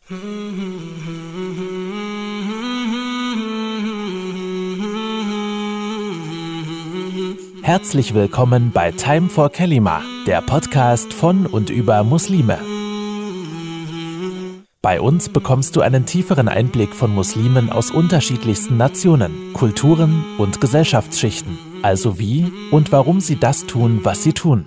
Herzlich willkommen bei Time for Kalima, der Podcast von und über Muslime. Bei uns bekommst du einen tieferen Einblick von Muslimen aus unterschiedlichsten Nationen, Kulturen und Gesellschaftsschichten. Also wie und warum sie das tun, was sie tun.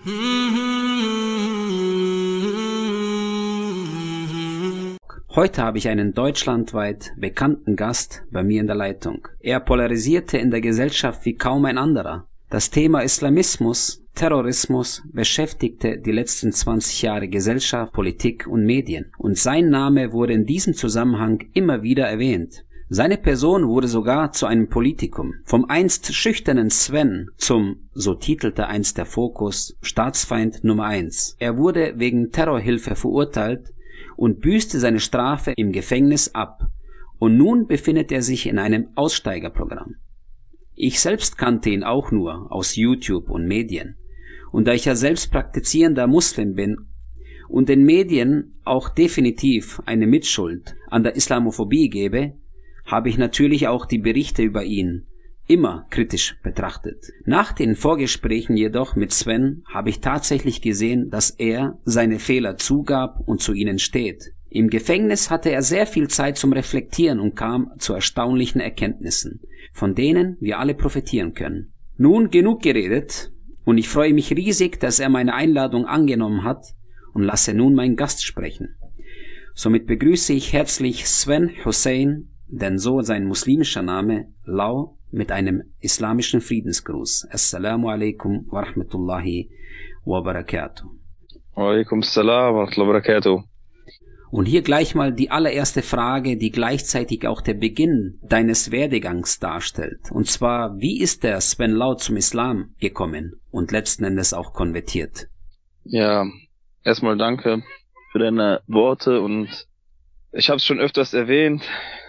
Heute habe ich einen deutschlandweit bekannten Gast bei mir in der Leitung. Er polarisierte in der Gesellschaft wie kaum ein anderer. Das Thema Islamismus, Terrorismus beschäftigte die letzten 20 Jahre Gesellschaft, Politik und Medien. Und sein Name wurde in diesem Zusammenhang immer wieder erwähnt. Seine Person wurde sogar zu einem Politikum. Vom einst schüchternen Sven zum, so titelte einst der Fokus, Staatsfeind Nummer 1. Er wurde wegen Terrorhilfe verurteilt und büßte seine Strafe im Gefängnis ab. Und nun befindet er sich in einem Aussteigerprogramm. Ich selbst kannte ihn auch nur aus YouTube und Medien. Und da ich ja selbst praktizierender Muslim bin und den Medien auch definitiv eine Mitschuld an der Islamophobie gebe, habe ich natürlich auch die Berichte über ihn immer kritisch betrachtet. Nach den Vorgesprächen jedoch mit Sven habe ich tatsächlich gesehen, dass er seine Fehler zugab und zu ihnen steht. Im Gefängnis hatte er sehr viel Zeit zum Reflektieren und kam zu erstaunlichen Erkenntnissen, von denen wir alle profitieren können. Nun genug geredet und ich freue mich riesig, dass er meine Einladung angenommen hat und lasse nun meinen Gast sprechen. Somit begrüße ich herzlich Sven Hussein, denn so sein muslimischer Name, Lau, mit einem islamischen Friedensgruß. Assalamu alaikum wa rahmatullahi wa barakatuh. Wa alaikum assalam wa rahmatullahi wa barakatuh. Und hier gleich mal die allererste Frage, die gleichzeitig auch der Beginn deines Werdegangs darstellt. Und zwar, wie ist der Sven Lau zum Islam gekommen und letzten Endes auch konvertiert? Ja, erstmal danke für deine Worte und ich habe es schon öfters erwähnt,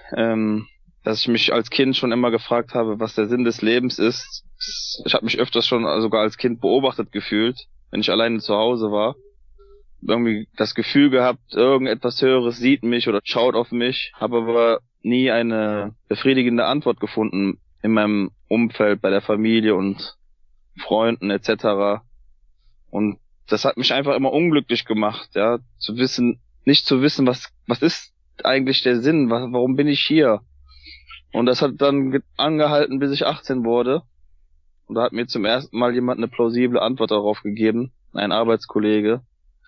dass ich mich als Kind schon immer gefragt habe, was der Sinn des Lebens ist. Ich habe mich öfters schon sogar als Kind beobachtet gefühlt, wenn ich alleine zu Hause war. Irgendwie das Gefühl gehabt, irgendetwas Höheres sieht mich oder schaut auf mich, habe aber nie eine befriedigende Antwort gefunden in meinem Umfeld, bei der Familie und Freunden etc. Und das hat mich einfach immer unglücklich gemacht, ja, nicht zu wissen, was ist eigentlich der Sinn, warum bin ich hier? Und das hat dann angehalten, bis ich 18 wurde. Und da hat mir zum ersten Mal jemand eine plausible Antwort darauf gegeben, ein Arbeitskollege,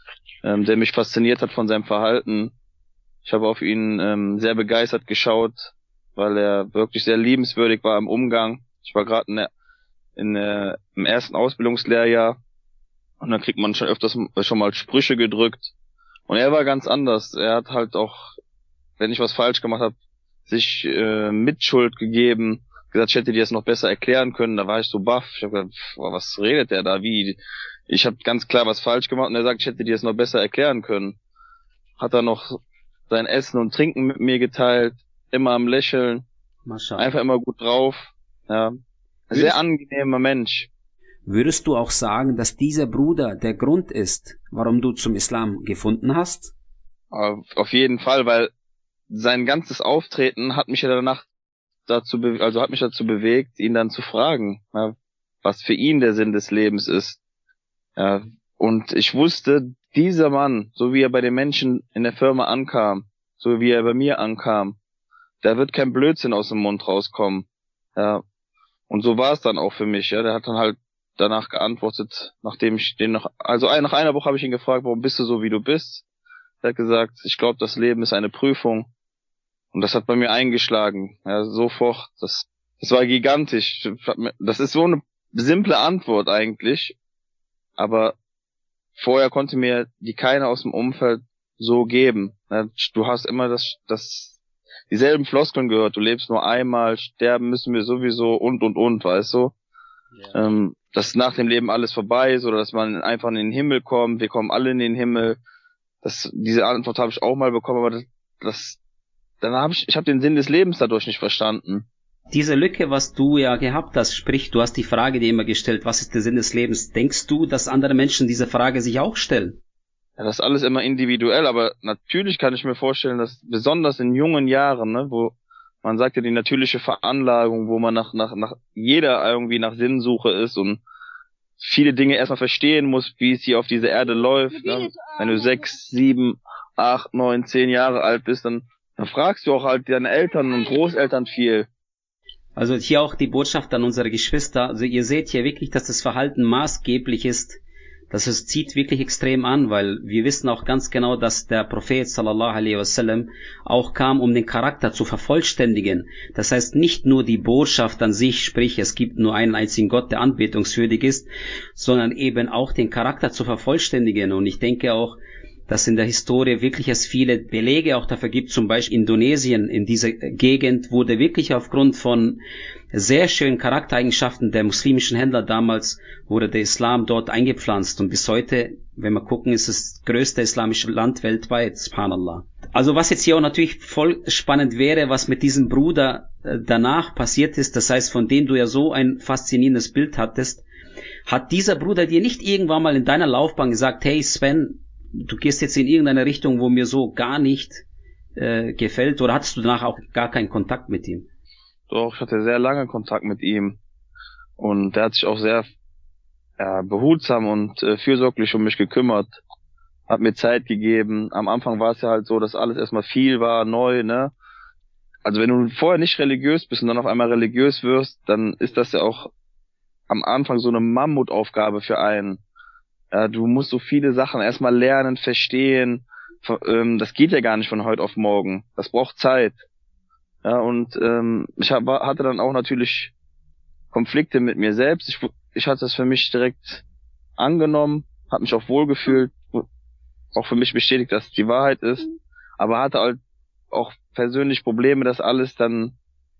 der mich fasziniert hat von seinem Verhalten. Ich habe auf ihn sehr begeistert geschaut, weil er wirklich sehr liebenswürdig war im Umgang. Ich war gerade im ersten Ausbildungslehrjahr und dann kriegt man schon öfters schon mal Sprüche gedrückt. Und er war ganz anders. Er hat halt auch, wenn ich was falsch gemacht habe, sich Mitschuld gegeben, gesagt, ich hätte dir das noch besser erklären können. Da war ich so baff. Ich habe gedacht, was redet der da? Wie? Ich habe ganz klar was falsch gemacht und er sagt, ich hätte dir das noch besser erklären können. Hat er noch sein Essen und Trinken mit mir geteilt, immer am Lächeln, einfach immer gut drauf. Ja, sehr angenehmer Mensch. Würdest du auch sagen, dass dieser Bruder der Grund ist, warum du zum Islam gefunden hast? Auf jeden Fall, weil sein ganzes Auftreten hat mich ja danach dazu bewegt, ihn dann zu fragen, ja, was für ihn der Sinn des Lebens ist. Ja, und ich wusste, dieser Mann, so wie er bei den Menschen in der Firma ankam, so wie er bei mir ankam, da wird kein Blödsinn aus dem Mund rauskommen. Ja, und so war es dann auch für mich. Ja, der hat dann halt danach geantwortet, nachdem ich nach einer Woche habe ich ihn gefragt, warum bist du so, wie du bist? Er hat gesagt, ich glaube, das Leben ist eine Prüfung. Und das hat bei mir eingeschlagen. Ja, sofort. Das war gigantisch. Das ist so eine simple Antwort eigentlich. Aber vorher konnte mir die keiner aus dem Umfeld so geben. Ja, du hast immer dieselben Floskeln gehört. Du lebst nur einmal, sterben müssen wir sowieso und, weißt du? Ja. Dass nach dem Leben alles vorbei ist oder dass man einfach in den Himmel kommt. Wir kommen alle in den Himmel. Diese Antwort habe ich auch mal bekommen, aber ich habe den Sinn des Lebens dadurch nicht verstanden. Diese Lücke, was du ja gehabt hast, sprich, du hast die Frage dir immer gestellt, was ist der Sinn des Lebens? Denkst du, dass andere Menschen diese Frage sich auch stellen? Ja, das ist alles immer individuell, aber natürlich kann ich mir vorstellen, dass besonders in jungen Jahren, ne, wo man sagt ja die natürliche Veranlagung, wo man nach jeder irgendwie nach Sinnsuche ist und viele Dinge erstmal verstehen muss, wie es hier auf dieser Erde läuft. Ne? Wenn du 6, 7, 8, 9, 10 Jahre alt bist, dann fragst du auch halt deine Eltern und Großeltern viel. Also hier auch die Botschaft an unsere Geschwister. Also ihr seht hier wirklich, dass das Verhalten maßgeblich ist. Das es zieht wirklich extrem an, weil wir wissen auch ganz genau, dass der Prophet sallallahu alaihi wasallam auch kam, um den Charakter zu vervollständigen. Das heißt nicht nur die Botschaft an sich, sprich es gibt nur einen einzigen Gott, der anbetungswürdig ist, sondern eben auch den Charakter zu vervollständigen. Und ich denke auch, dass in der Historie wirklich es viele Belege auch dafür gibt, zum Beispiel Indonesien, in dieser Gegend wurde wirklich aufgrund von sehr schönen Charaktereigenschaften der muslimischen Händler damals, wurde der Islam dort eingepflanzt und bis heute, wenn wir gucken, ist es das größte islamische Land weltweit, subhanallah. Also was jetzt hier auch natürlich voll spannend wäre, was mit diesem Bruder danach passiert ist, das heißt, von dem du ja so ein faszinierendes Bild hattest, hat dieser Bruder dir nicht irgendwann mal in deiner Laufbahn gesagt, hey Sven, du gehst jetzt in irgendeine Richtung, wo mir so gar nicht gefällt, oder hattest du danach auch gar keinen Kontakt mit ihm? Doch, ich hatte sehr lange Kontakt mit ihm und der hat sich auch sehr behutsam und fürsorglich um mich gekümmert, hat mir Zeit gegeben. Am Anfang war es ja halt so, dass alles erstmal viel war, neu, ne? Also wenn du vorher nicht religiös bist und dann auf einmal religiös wirst, dann ist das ja auch am Anfang so eine Mammutaufgabe für einen. Ja, du musst so viele Sachen erstmal lernen, verstehen. Das geht ja gar nicht von heute auf morgen. Das braucht Zeit. Ja, und ich hatte dann auch natürlich Konflikte mit mir selbst. Ich hatte das für mich direkt angenommen, habe mich auch wohlgefühlt, auch für mich bestätigt, dass es die Wahrheit ist, aber hatte halt auch persönlich Probleme, das alles dann,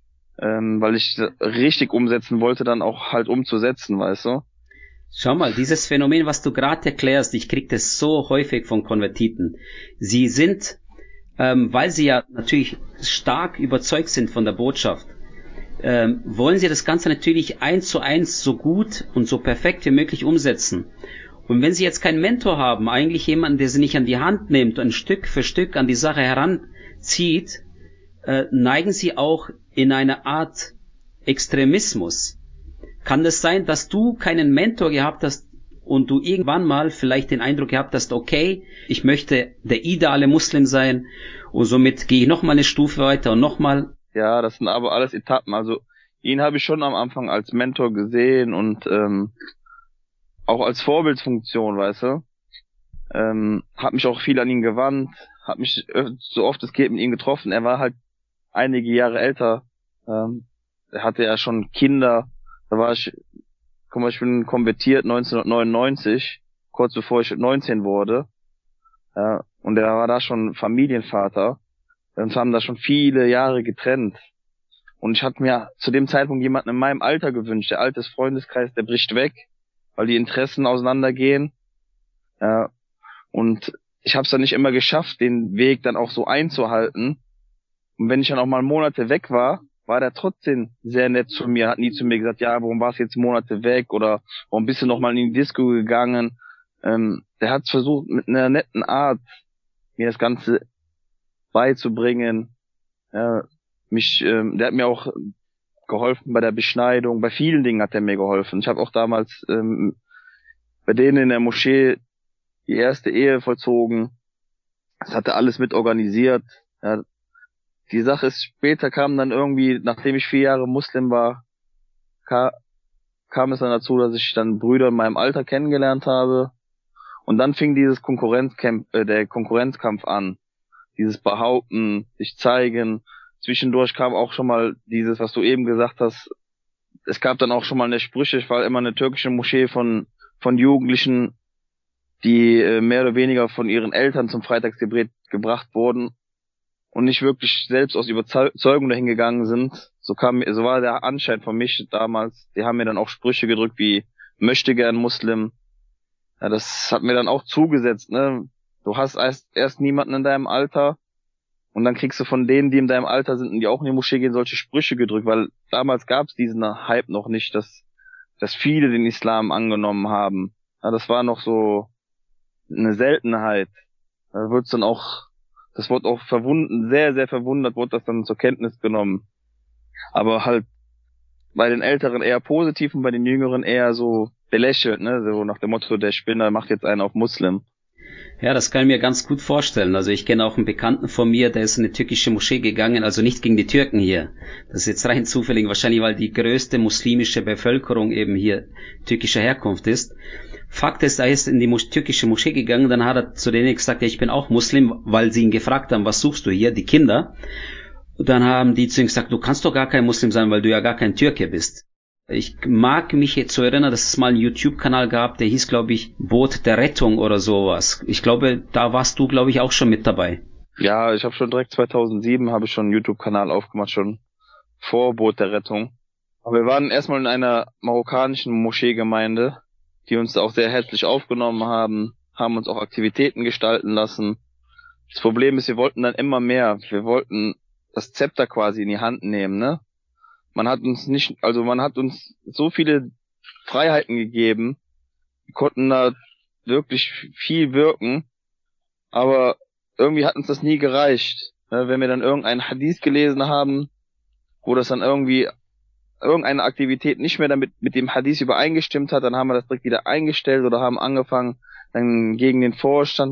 weil ich richtig umsetzen wollte, dann auch halt umzusetzen, weißt du? Schau mal, dieses Phänomen, was du gerade erklärst, ich krieg das so häufig von Konvertiten. Sie sind, weil sie ja natürlich stark überzeugt sind von der Botschaft, wollen sie das Ganze natürlich 1:1 so gut und so perfekt wie möglich umsetzen. Und wenn sie jetzt keinen Mentor haben, eigentlich jemanden, der sie nicht an die Hand nimmt und Stück für Stück an die Sache heranzieht, neigen sie auch in eine Art Extremismus. Kann es sein, dass du keinen Mentor gehabt hast und du irgendwann mal vielleicht den Eindruck gehabt hast, okay, ich möchte der ideale Muslim sein und somit gehe ich nochmal eine Stufe weiter und nochmal? Ja, das sind aber alles Etappen. Also ihn habe ich schon am Anfang als Mentor gesehen und auch als Vorbildfunktion, weißt du. Hab mich auch viel an ihn gewandt, hab mich so oft es geht mit ihm getroffen. Er war halt einige Jahre älter. Er hatte ja schon Kinder. Da war ich bin konvertiert 1999, kurz bevor ich 19 wurde. Ja, und er war da schon Familienvater. Uns haben da schon viele Jahre getrennt. Und ich hatte mir zu dem Zeitpunkt jemanden in meinem Alter gewünscht. Der alte Freundeskreis, der bricht weg, weil die Interessen auseinandergehen. Ja, und ich habe es dann nicht immer geschafft, den Weg dann auch so einzuhalten. Und wenn ich dann auch mal Monate weg war, war der trotzdem sehr nett zu mir, hat nie zu mir gesagt, ja, warum warst du jetzt Monate weg oder warum bist du noch mal in die Disco gegangen? Der hat versucht, mit einer netten Art mir das Ganze beizubringen. Ja, der hat mir auch geholfen bei der Beschneidung, bei vielen Dingen hat er mir geholfen. Ich habe auch damals bei denen in der Moschee die erste Ehe vollzogen. Das hat er alles mit organisiert. Ja, die Sache ist, später kam dann irgendwie, nachdem ich 4 Jahre Muslim war, kam es dann dazu, dass ich dann Brüder in meinem Alter kennengelernt habe. Und dann fing dieses der Konkurrenzkampf an. Dieses Behaupten, sich zeigen. Zwischendurch kam auch schon mal dieses, was du eben gesagt hast. Es gab dann auch schon mal eine Sprüche. Ich war immer eine türkische Moschee von Jugendlichen, die mehr oder weniger von ihren Eltern zum Freitagsgebet gebracht wurden und nicht wirklich selbst aus Überzeugung dahin gegangen sind. So war der Anschein von mich damals. Die haben mir dann auch Sprüche gedrückt wie möchte gern Muslim. Ja, das hat mir dann auch zugesetzt, ne? Du hast erst niemanden in deinem Alter und dann kriegst du von denen, die in deinem Alter sind und die auch in die Moschee gehen, solche Sprüche gedrückt, weil damals gab es diesen Hype noch nicht, dass viele den Islam angenommen haben. Ja, das war noch so eine Seltenheit. Da wird's dann auch, das wird auch sehr, sehr verwundert, wird das dann zur Kenntnis genommen. Aber halt bei den Älteren eher positiv und bei den Jüngeren eher so belächelt, ne, so nach dem Motto, der Spinner macht jetzt einen auf Muslim. Ja, das kann ich mir ganz gut vorstellen. Also ich kenne auch einen Bekannten von mir, der ist in eine türkische Moschee gegangen, also nicht gegen die Türken hier. Das ist jetzt rein zufällig, wahrscheinlich weil die größte muslimische Bevölkerung eben hier türkischer Herkunft ist. Fakt ist, er ist in die türkische Moschee gegangen, dann hat er zu denen gesagt, ja, ich bin auch Muslim, weil sie ihn gefragt haben, was suchst du hier, die Kinder. Und dann haben die zu ihm gesagt, du kannst doch gar kein Muslim sein, weil du ja gar kein Türke bist. Ich mag mich jetzt so erinnern, dass es mal einen YouTube-Kanal gab, der hieß, glaube ich, Boot der Rettung oder sowas. Ich glaube, da warst du, glaube ich, auch schon mit dabei. Ja, ich habe schon direkt 2007 habe ich schon einen YouTube-Kanal aufgemacht, schon vor Boot der Rettung. Aber wir waren erstmal in einer marokkanischen Moscheegemeinde, die uns auch sehr herzlich aufgenommen haben uns auch Aktivitäten gestalten lassen. Das Problem ist, wir wollten dann immer mehr. Wir wollten das Zepter quasi in die Hand nehmen, ne? Man hat uns so viele Freiheiten gegeben. Wir konnten da wirklich viel wirken, aber irgendwie hat uns das nie gereicht. Wenn wir dann irgendeinen Hadith gelesen haben, wo das dann irgendwie irgendeine Aktivität nicht mehr damit mit dem Hadith übereingestimmt hat, dann haben wir das direkt wieder eingestellt oder haben angefangen, dann gegen den Vorstand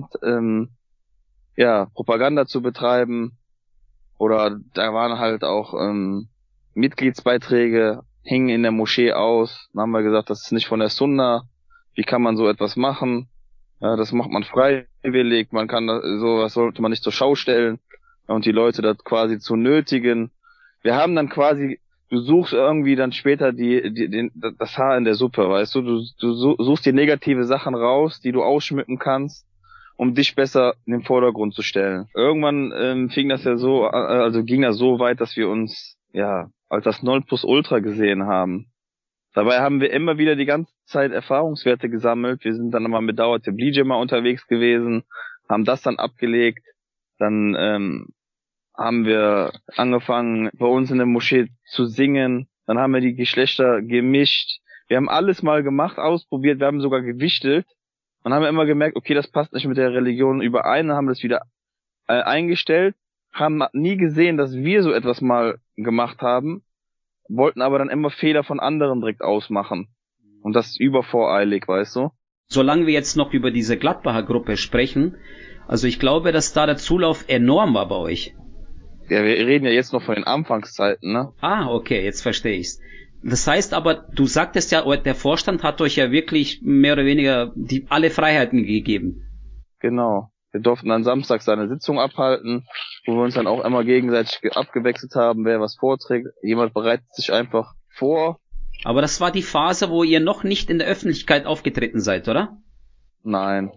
Propaganda zu betreiben. Oder da waren halt auch Mitgliedsbeiträge, hingen in der Moschee aus. Dann haben wir gesagt, das ist nicht von der Sunna. Wie kann man so etwas machen? Ja, das macht man freiwillig. Sowas sollte man nicht zur Schau stellen und die Leute das quasi zu nötigen. Wir haben dann quasi, du suchst irgendwie dann später das Haar in der Suppe, weißt du? Du suchst die negative Sachen raus, die du ausschmücken kannst, um dich besser in den Vordergrund zu stellen. Irgendwann ging das so weit, dass wir uns als das Nonplusultra gesehen haben. Dabei haben wir immer wieder die ganze Zeit Erfahrungswerte gesammelt. Wir sind dann immer mit Dauer Tabligh mal unterwegs gewesen, haben das dann abgelegt. Dann haben wir angefangen, bei uns in der Moschee zu singen. Dann haben wir die Geschlechter gemischt. Wir haben alles mal gemacht, ausprobiert. Wir haben sogar gewichtelt. Und haben immer gemerkt, okay, das passt nicht mit der Religion überein. Dann haben wir das wieder eingestellt. Haben nie gesehen, dass wir so etwas mal gemacht haben. Wollten aber dann immer Fehler von anderen direkt ausmachen. Und das ist übervoreilig, weißt du? Solange wir jetzt noch über diese Gladbacher Gruppe sprechen, also ich glaube, dass da der Zulauf enorm war bei euch. Ja, wir reden ja jetzt noch von den Anfangszeiten, ne? Ah, okay, jetzt verstehe ich's. Das heißt aber, du sagtest ja, der Vorstand hat euch ja wirklich mehr oder weniger alle Freiheiten gegeben. Genau. Wir durften dann samstags eine Sitzung abhalten, wo wir uns dann auch immer gegenseitig abgewechselt haben, wer was vorträgt. Jemand bereitet sich einfach vor. Aber das war die Phase, wo ihr noch nicht in der Öffentlichkeit aufgetreten seid, oder? Nein,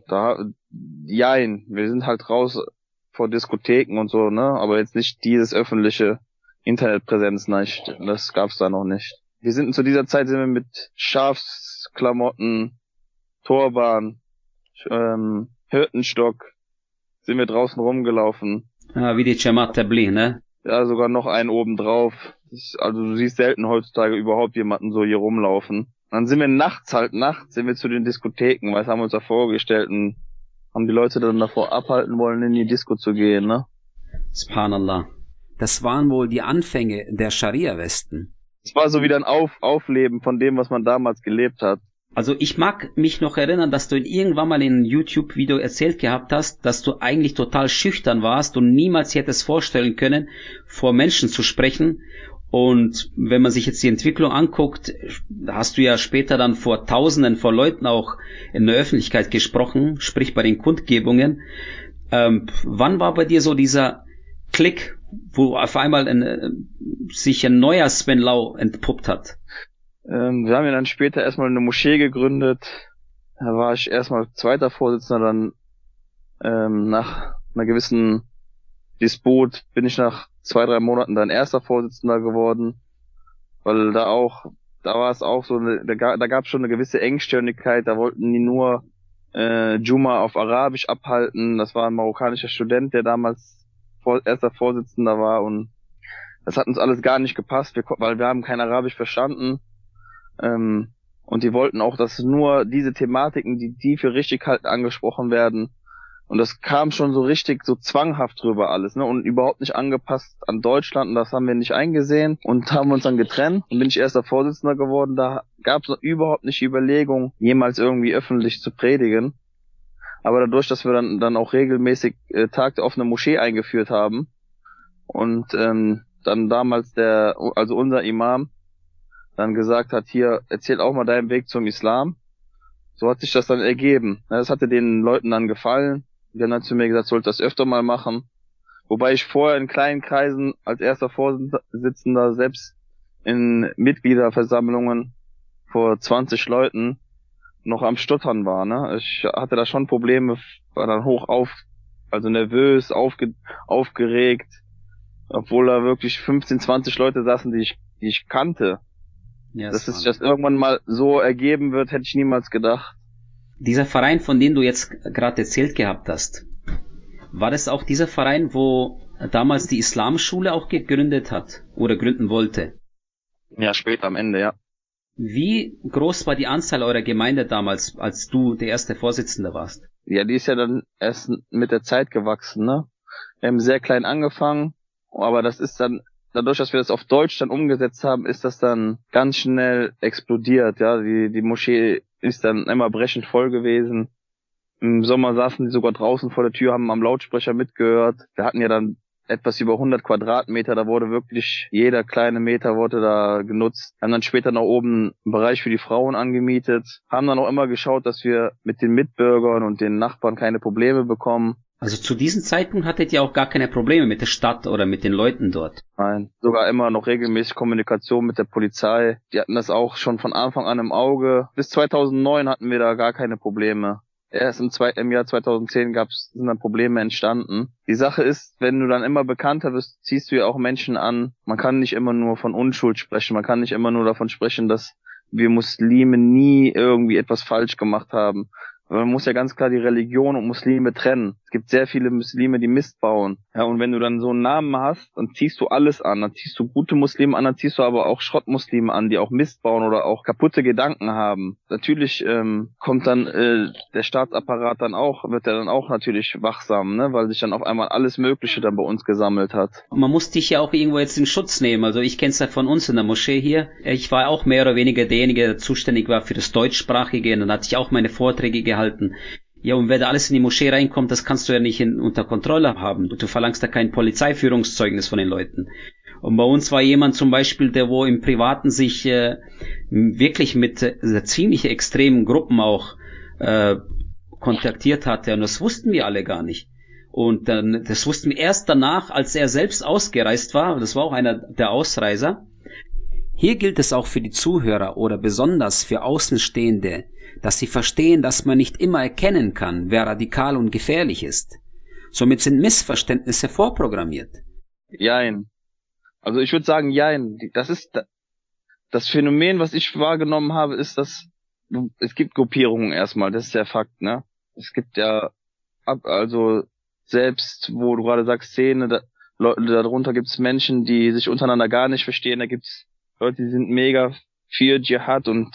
wir sind halt raus vor Diskotheken und so, ne? Aber jetzt nicht dieses öffentliche Internetpräsenz, nicht. Das gab's da noch nicht. Zu dieser Zeit sind wir mit Schafsklamotten, Turban, Hirtenstock, sind wir draußen rumgelaufen. Ja, wie die Jamaat Tabligh, ne? Ja, sogar noch einen oben drauf. Also du siehst selten heutzutage überhaupt jemanden so hier rumlaufen. Dann sind wir nachts sind wir zu den Diskotheken, haben wir uns da vorgestellt und haben die Leute dann davor abhalten wollen, in die Disco zu gehen, ne? Subhanallah. Das waren wohl die Anfänge der Scharia-Westen. Es war so wieder ein Aufleben von dem, was man damals gelebt hat. Also ich mag mich noch erinnern, dass du irgendwann mal in einem YouTube-Video erzählt gehabt hast, dass du eigentlich total schüchtern warst und niemals hättest vorstellen können, vor Menschen zu sprechen. Und wenn man sich jetzt die Entwicklung anguckt, hast du ja später dann vor Tausenden von Leuten auch in der Öffentlichkeit gesprochen, sprich bei den Kundgebungen. Wann war bei dir so dieser Klick, wo auf einmal sich ein neuer Sven Lau entpuppt hat? Wir haben ja dann später erstmal eine Moschee gegründet. Da war ich erstmal zweiter Vorsitzender, dann nach einer gewissen Disput bin ich nach 2-3 Monaten dann erster Vorsitzender geworden, weil da war es auch so, da gab es schon eine gewisse Engstirnigkeit, da wollten die nur Juma auf Arabisch abhalten. Das war ein marokkanischer Student, der damals erster Vorsitzender war, und das hat uns alles gar nicht gepasst, weil wir haben kein Arabisch verstanden. Und Und die wollten auch, dass nur diese Thematiken, die für richtig halten, angesprochen werden. Und das kam schon so richtig so zwanghaft drüber alles, ne? Und überhaupt nicht angepasst an Deutschland. Und das haben wir nicht eingesehen und haben uns dann getrennt. Und bin ich erster Vorsitzender geworden. Da gab es noch überhaupt nicht die Überlegung, jemals irgendwie öffentlich zu predigen. Aber dadurch, dass wir dann auch regelmäßig Tag der offenen Moschee eingeführt haben und dann damals unser Imam dann gesagt hat, hier, erzähl auch mal deinen Weg zum Islam. So hat sich das dann ergeben. Das hatte den Leuten dann gefallen. Die haben dann zu mir gesagt, sollte das öfter mal machen. Wobei ich vorher in kleinen Kreisen als erster Vorsitzender selbst in Mitgliederversammlungen vor 20 Leuten noch am Stottern war, ne? Ich hatte da schon Probleme, war dann nervös, aufgeregt, obwohl da wirklich 15, 20 Leute saßen, die ich kannte. Ja, dass sich das irgendwann mal so ergeben wird, hätte ich niemals gedacht. Dieser Verein, von dem du jetzt gerade erzählt gehabt hast, war das auch dieser Verein, wo damals die Islamschule auch gegründet hat oder gründen wollte? Ja, später am Ende, ja. Wie groß war die Anzahl eurer Gemeinde damals, als du der erste Vorsitzende warst? Ja, die ist ja dann erst mit der Zeit gewachsen, ne? Wir haben sehr klein angefangen, aber das ist dann, dadurch, dass wir das auf Deutsch dann umgesetzt haben, ist das dann ganz schnell explodiert, ja. Die Moschee ist dann immer brechend voll gewesen. Im Sommer saßen die sogar draußen vor der Tür, haben am Lautsprecher mitgehört. Wir hatten ja dann etwas über 100 Quadratmeter, da wurde wirklich jeder kleine Meter wurde da genutzt. Haben dann später noch oben einen Bereich für die Frauen angemietet. Haben dann auch immer geschaut, dass wir mit den Mitbürgern und den Nachbarn keine Probleme bekommen. Also zu diesem Zeitpunkt hattet ihr auch gar keine Probleme mit der Stadt oder mit den Leuten dort? Nein, sogar immer noch regelmäßig Kommunikation mit der Polizei. Die hatten das auch schon von Anfang an im Auge. Bis 2009 hatten wir da gar keine Probleme. Erst im Jahr 2010 sind dann Probleme entstanden. Die Sache ist, wenn du dann immer bekannter wirst, ziehst du ja auch Menschen an. Man kann nicht immer nur von Unschuld sprechen. Man kann nicht immer nur davon sprechen, dass wir Muslime nie irgendwie etwas falsch gemacht haben. Man muss ja ganz klar die Religion und Muslime trennen. Es gibt sehr viele Muslime, die Mist bauen. Ja, und wenn du dann so einen Namen hast, dann ziehst du alles an. Dann ziehst du gute Muslime an, dann ziehst du aber auch Schrottmuslime an, die auch Mist bauen oder auch kaputte Gedanken haben. Natürlich kommt dann der Staatsapparat wird dann auch natürlich wachsam, ne, weil sich dann auf einmal alles Mögliche dann bei uns gesammelt hat. Man muss dich ja auch irgendwo jetzt in Schutz nehmen. Also ich kenne es ja von uns in der Moschee hier. Ich war auch mehr oder weniger derjenige, der zuständig war für das Deutschsprachige. Und dann hatte ich auch meine Vorträge gehalten. Ja, und wer da alles in die Moschee reinkommt, das kannst du ja nicht unter Kontrolle haben. Du verlangst da kein Polizeiführungszeugnis von den Leuten. Und bei uns war jemand zum Beispiel, der wo im Privaten sich wirklich mit ziemlich extremen Gruppen auch kontaktiert hatte. Und das wussten wir alle gar nicht. Und dann, das wussten wir erst danach, als er selbst ausgereist war. Das war auch einer der Ausreiser. Hier gilt es auch für die Zuhörer oder besonders für Außenstehende, dass sie verstehen, dass man nicht immer erkennen kann, wer radikal und gefährlich ist. Somit sind Missverständnisse vorprogrammiert. Jein. Also ich würde sagen, jein. Das ist das Phänomen, was ich wahrgenommen habe, ist, dass es gibt Gruppierungen erstmal, das ist der Fakt, ne? Es gibt ja, also selbst, wo du gerade sagst, Szene, darunter gibt es Menschen, die sich untereinander gar nicht verstehen, da gibt's Leute, die sind mega für Dschihad und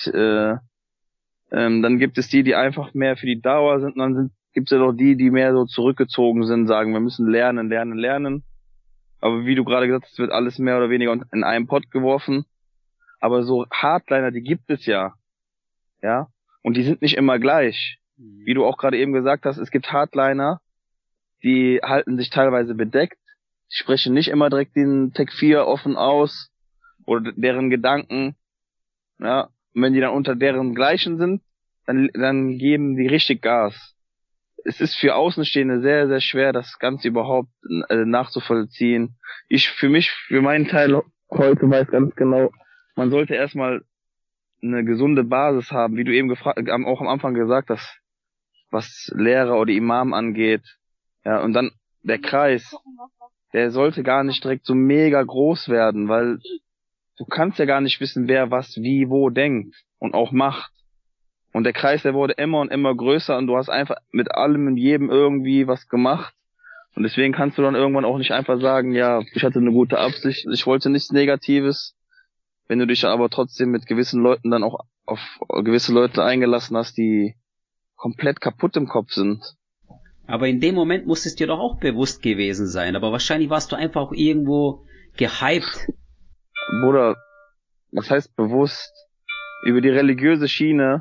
dann gibt es die einfach mehr für die Dauer sind, und dann gibt es ja noch die mehr so zurückgezogen sind, sagen, wir müssen lernen. Aber wie du gerade gesagt hast, wird alles mehr oder weniger in einen Pott geworfen. Aber so Hardliner, die gibt es ja. Ja. Und die sind nicht immer gleich. Wie du auch gerade eben gesagt hast, es gibt Hardliner, die halten sich teilweise bedeckt, die sprechen nicht immer direkt den Tekfir offen aus oder deren Gedanken, ja, und wenn die dann unter deren Gleichen sind, dann geben die richtig Gas. Es ist für Außenstehende sehr, sehr schwer, das Ganze überhaupt nachzuvollziehen. Für meinen Teil heute weiß ganz genau, man sollte erstmal eine gesunde Basis haben, wie du eben auch am Anfang gesagt hast, was Lehrer oder Imam angeht. Ja, und dann der Kreis, der sollte gar nicht direkt so mega groß werden, weil du kannst ja gar nicht wissen, wer was wie wo denkt und auch macht. Und der Kreis, der wurde immer und immer größer und du hast einfach mit allem und jedem irgendwie was gemacht. Und deswegen kannst du dann irgendwann auch nicht einfach sagen, ja, ich hatte eine gute Absicht, ich wollte nichts Negatives. wenn du dich aber trotzdem mit gewissen Leuten dann auch auf gewisse Leute eingelassen hast, die komplett kaputt im Kopf sind. Aber in dem Moment muss es dir doch auch bewusst gewesen sein. Aber wahrscheinlich warst du einfach auch irgendwo gehypt. Bruder, was heißt bewusst? Über die religiöse Schiene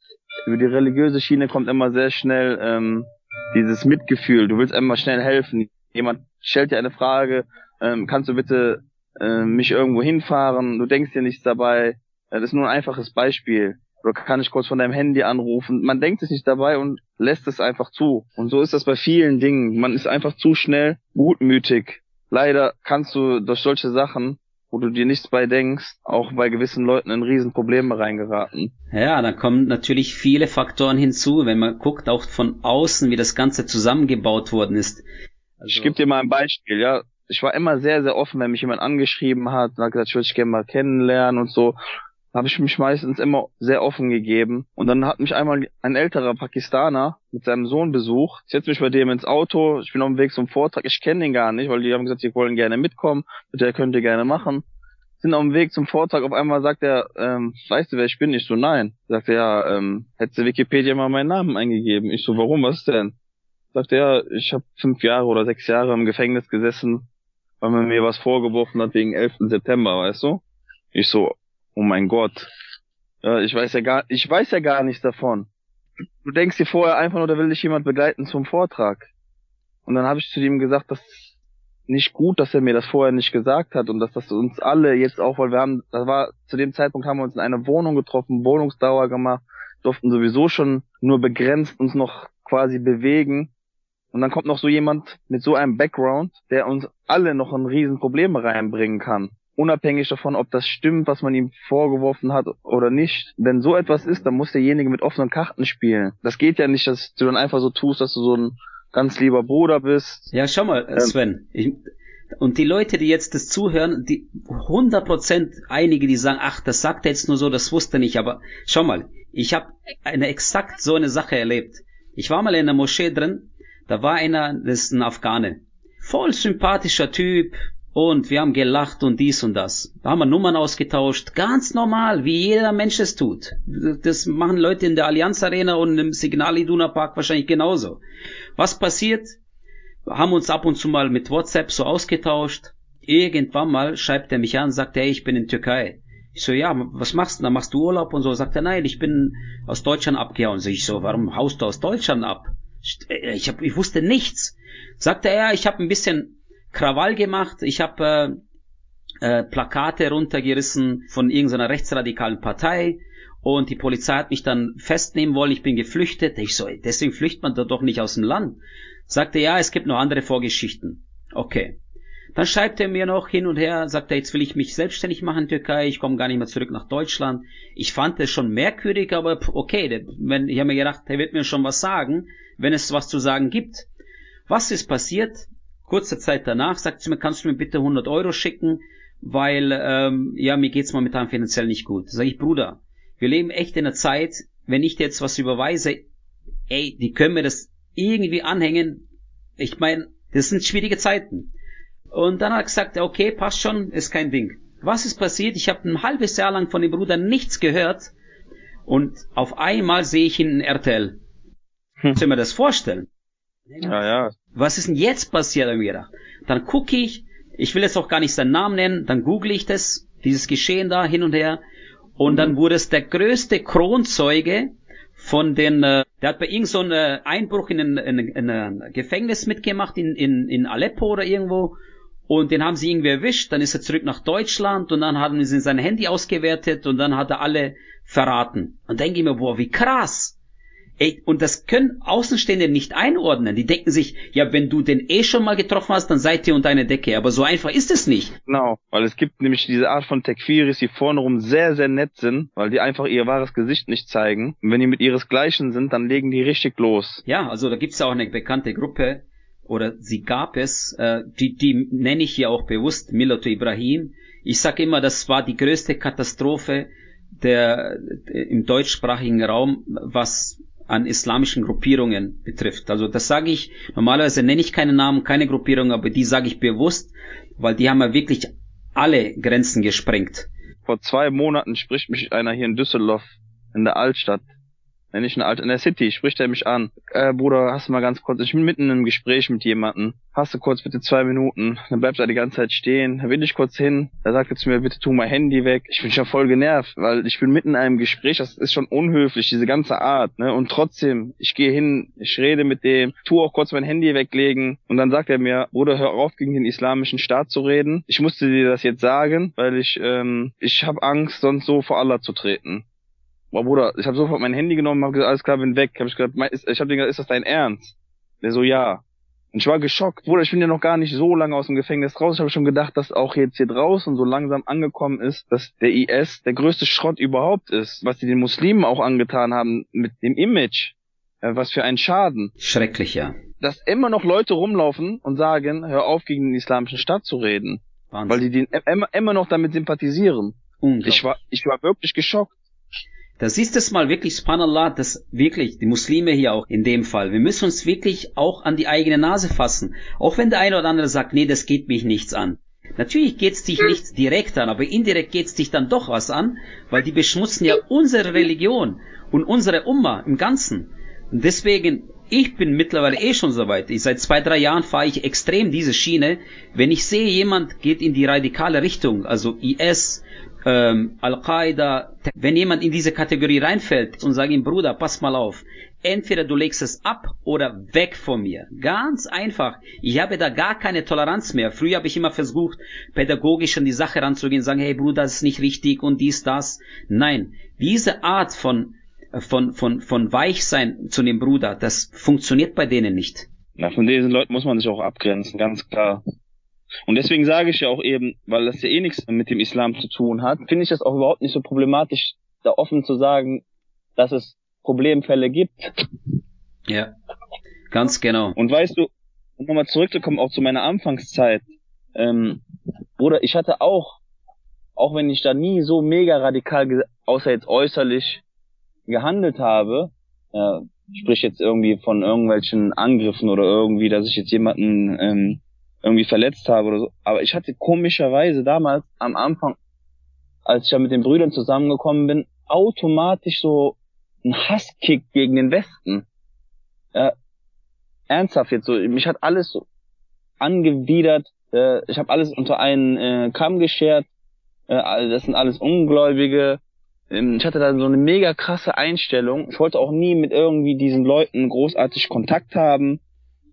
kommt immer sehr schnell dieses Mitgefühl. Du willst immer schnell helfen. Jemand stellt dir eine Frage, kannst du bitte mich irgendwo hinfahren? Du denkst dir nichts dabei. Das ist nur ein einfaches Beispiel. Oder kann ich kurz von deinem Handy anrufen? Man denkt sich nicht dabei und lässt es einfach zu. Und so ist das bei vielen Dingen. Man ist einfach zu schnell gutmütig. Leider kannst du durch solche Sachen, wo du dir nichts bei denkst, auch bei gewissen Leuten in Riesenprobleme reingeraten. Ja, da kommen natürlich viele Faktoren hinzu, wenn man guckt, auch von außen, wie das Ganze zusammengebaut worden ist. Also, ich gebe dir mal ein Beispiel, ja. Ich war immer sehr, sehr offen, wenn mich jemand angeschrieben hat und hat gesagt, ich würde dich gerne mal kennenlernen und so. Habe ich mich meistens immer sehr offen gegeben. Und dann hat mich einmal ein älterer Pakistaner mit seinem Sohn besucht. Ich setze mich bei dem ins Auto, ich bin auf dem Weg zum Vortrag, ich kenne ihn gar nicht, weil die haben gesagt, sie wollen gerne mitkommen, der könnt ihr gerne machen. Sind auf dem Weg zum Vortrag, auf einmal sagt er, weißt du, wer ich bin? Ich so, nein. Sagt er, ja, hättest du Wikipedia mal meinen Namen eingegeben? Ich so, warum, was denn? Sagt er, ja, ich habe 5 Jahre oder 6 Jahre im Gefängnis gesessen, weil man mir was vorgeworfen hat wegen 11. September, weißt du? Ich so, oh mein Gott. Ja, ich weiß ja gar nichts davon. Du denkst dir vorher einfach nur, da will dich jemand begleiten zum Vortrag. Und dann habe ich zu ihm gesagt, das ist nicht gut, dass er mir das vorher nicht gesagt hat und dass das uns alle jetzt auch, weil zu dem Zeitpunkt haben wir uns in einer Wohnung getroffen, Wohnungsdauer gemacht, durften sowieso schon nur begrenzt uns noch quasi bewegen. Und dann kommt noch so jemand mit so einem Background, der uns alle noch in Riesenprobleme reinbringen kann. Unabhängig davon, ob das stimmt, was man ihm vorgeworfen hat oder nicht. Wenn so etwas ist, dann muss derjenige mit offenen Karten spielen. Das geht ja nicht, dass du dann einfach so tust, dass du so ein ganz lieber Bruder bist. Ja, schau mal, Sven. Und die Leute, die jetzt das zuhören, die 100% einige, die sagen, ach, das sagt er jetzt nur so, das wusste er nicht. Aber schau mal, ich habe exakt so eine Sache erlebt. Ich war mal in einer Moschee drin, da war einer, das ist ein Afghane. Voll sympathischer Typ. Und wir haben gelacht und dies und das. Da haben wir Nummern ausgetauscht. Ganz normal, wie jeder Mensch es tut. Das machen Leute in der Allianz Arena und im Signal Iduna Park wahrscheinlich genauso. Was passiert? Wir haben uns ab und zu mal mit WhatsApp so ausgetauscht. Irgendwann mal schreibt er mich an und sagt, hey, ich bin in Türkei. Ich so, ja, was machst du? Dann machst du Urlaub und so. Sagt er, nein, ich bin aus Deutschland abgehauen. Ich so, warum haust du aus Deutschland ab? Ich wusste nichts. Sagt er, ja, ich habe ein bisschen Krawall gemacht, ich habe Plakate runtergerissen von irgendeiner rechtsradikalen Partei und die Polizei hat mich dann festnehmen wollen, ich bin geflüchtet. Ich so, deswegen flüchtet man doch nicht aus dem Land. Sagte, ja, es gibt noch andere Vorgeschichten. Okay. Dann schreibt er mir noch hin und her, sagt er, jetzt will ich mich selbstständig machen in Türkei, ich komme gar nicht mehr zurück nach Deutschland. Ich fand es schon merkwürdig, aber okay, ich habe mir gedacht, er wird mir schon was sagen, wenn es was zu sagen gibt. Was ist passiert? Kurze Zeit danach sagt sie mir, kannst du mir bitte 100 Euro schicken, weil ja, mir geht's momentan finanziell nicht gut. Sag ich, Bruder, wir leben echt in einer Zeit, wenn ich dir jetzt was überweise, ey, die können mir das irgendwie anhängen. Ich meine, das sind schwierige Zeiten. Und dann hat er gesagt, okay, passt schon, ist kein Ding. Was ist passiert? Ich habe ein halbes Jahr lang von dem Bruder nichts gehört und auf einmal sehe ich ihn in RTL. Kannst du mir das vorstellen? Ja, ja. Was ist denn jetzt passiert, habe ich mir gedacht. Dann gucke ich will jetzt auch gar nicht seinen Namen nennen, dann google ich das, dieses Geschehen da hin und her, und dann wurde es der größte Kronzeuge von der hat bei irgend so einem Einbruch in ein Gefängnis mitgemacht, in Aleppo oder irgendwo, und den haben sie irgendwie erwischt, dann ist er zurück nach Deutschland, und dann haben sie sein Handy ausgewertet, und dann hat er alle verraten. Und denke ich mir, boah, wie krass. Ey, und das können Außenstehende nicht einordnen. Die denken sich, ja, wenn du den schon mal getroffen hast, dann seid ihr unter einer Decke. Aber so einfach ist es nicht. Genau, weil es gibt nämlich diese Art von Tekfiris, die vorne rum sehr, sehr nett sind, weil die einfach ihr wahres Gesicht nicht zeigen. Und wenn die mit ihresgleichen sind, dann legen die richtig los. Ja, also da gibt's ja auch eine bekannte Gruppe, oder sie gab es, die nenne ich hier auch bewusst, Millat Ibrahim. Ich sage immer, das war die größte Katastrophe im deutschsprachigen Raum, was an islamischen Gruppierungen betrifft. Also das sage ich, normalerweise nenne ich keine Namen, keine Gruppierung, aber die sage ich bewusst, weil die haben ja wirklich alle Grenzen gesprengt. vor 2 Monaten spricht mich einer hier in Düsseldorf, in der Altstadt, nicht in der City, spricht er mich an. Bruder, hast du mal ganz kurz, ich bin mitten in einem Gespräch mit jemandem. Hast du kurz bitte 2 Minuten? Dann bleibt er die ganze Zeit stehen. Dann will ich kurz hin. Er sagt jetzt zu mir, bitte tu mein Handy weg. Ich bin schon voll genervt, weil ich bin mitten in einem Gespräch. Das ist schon unhöflich, diese ganze Art, ne? Und trotzdem, ich gehe hin, ich rede mit dem, tu auch kurz mein Handy weglegen. Und dann sagt er mir, Bruder, hör auf, gegen den islamischen Staat zu reden. Ich musste dir das jetzt sagen, weil ich habe Angst, sonst so vor Allah zu treten. Boah, Bruder, ich habe sofort mein Handy genommen, habe gesagt, alles klar, bin weg. Ich habe gesagt, ist das dein Ernst? Der so, ja. Und ich war geschockt. Bruder, ich bin ja noch gar nicht so lange aus dem Gefängnis raus. Ich habe schon gedacht, dass auch jetzt hier draußen so langsam angekommen ist, dass der IS der größte Schrott überhaupt ist. Was die den Muslimen auch angetan haben mit dem Image. Was für ein Schaden. Schrecklich, ja. Dass immer noch Leute rumlaufen und sagen, hör auf, gegen den islamischen Staat zu reden. Wahnsinn. Weil die den immer noch damit sympathisieren. Ich war wirklich geschockt. Das ist es mal wirklich, subhanallah, dass wirklich die Muslime hier auch in dem Fall, wir müssen uns wirklich auch an die eigene Nase fassen. Auch wenn der eine oder andere sagt, nee, das geht mich nichts an. Natürlich geht's dich nicht direkt an, aber indirekt geht's dich dann doch was an, weil die beschmutzen ja unsere Religion und unsere Umma im Ganzen. Und deswegen, ich bin mittlerweile schon so weit. Seit 2-3 Jahren fahre ich extrem diese Schiene. Wenn ich sehe, jemand geht in die radikale Richtung, also IS, Al-Qaida, wenn jemand in diese Kategorie reinfällt und sage ihm, Bruder, pass mal auf, entweder du legst es ab oder weg von mir. Ganz einfach. Ich habe da gar keine Toleranz mehr. Früher habe ich immer versucht, pädagogisch an die Sache ranzugehen, sagen, hey Bruder, das ist nicht richtig und dies, das. Nein, diese Art von Weichsein zu dem Bruder, das funktioniert bei denen nicht. Na, von diesen Leuten muss man sich auch abgrenzen, ganz klar. Und deswegen sage ich ja auch eben, weil das ja eh nichts mit dem Islam zu tun hat, finde ich das auch überhaupt nicht so problematisch, da offen zu sagen, dass es Problemfälle gibt. Ja, ganz genau. Und weißt du, um nochmal zurückzukommen, auch zu meiner Anfangszeit, Bruder, ich hatte auch wenn ich da nie so mega radikal, außer jetzt äußerlich, gehandelt habe, sprich jetzt irgendwie von irgendwelchen Angriffen oder irgendwie, dass ich jetzt jemanden irgendwie verletzt habe oder so. Aber ich hatte komischerweise damals am Anfang, als ich ja mit den Brüdern zusammengekommen bin, automatisch so einen Hasskick gegen den Westen. Ja, ernsthaft jetzt so. Mich hat alles so angewidert. Ich habe alles unter einen Kamm geschert. Das sind alles Ungläubige. Ich hatte da so eine mega krasse Einstellung. Ich wollte auch nie mit irgendwie diesen Leuten großartig Kontakt haben.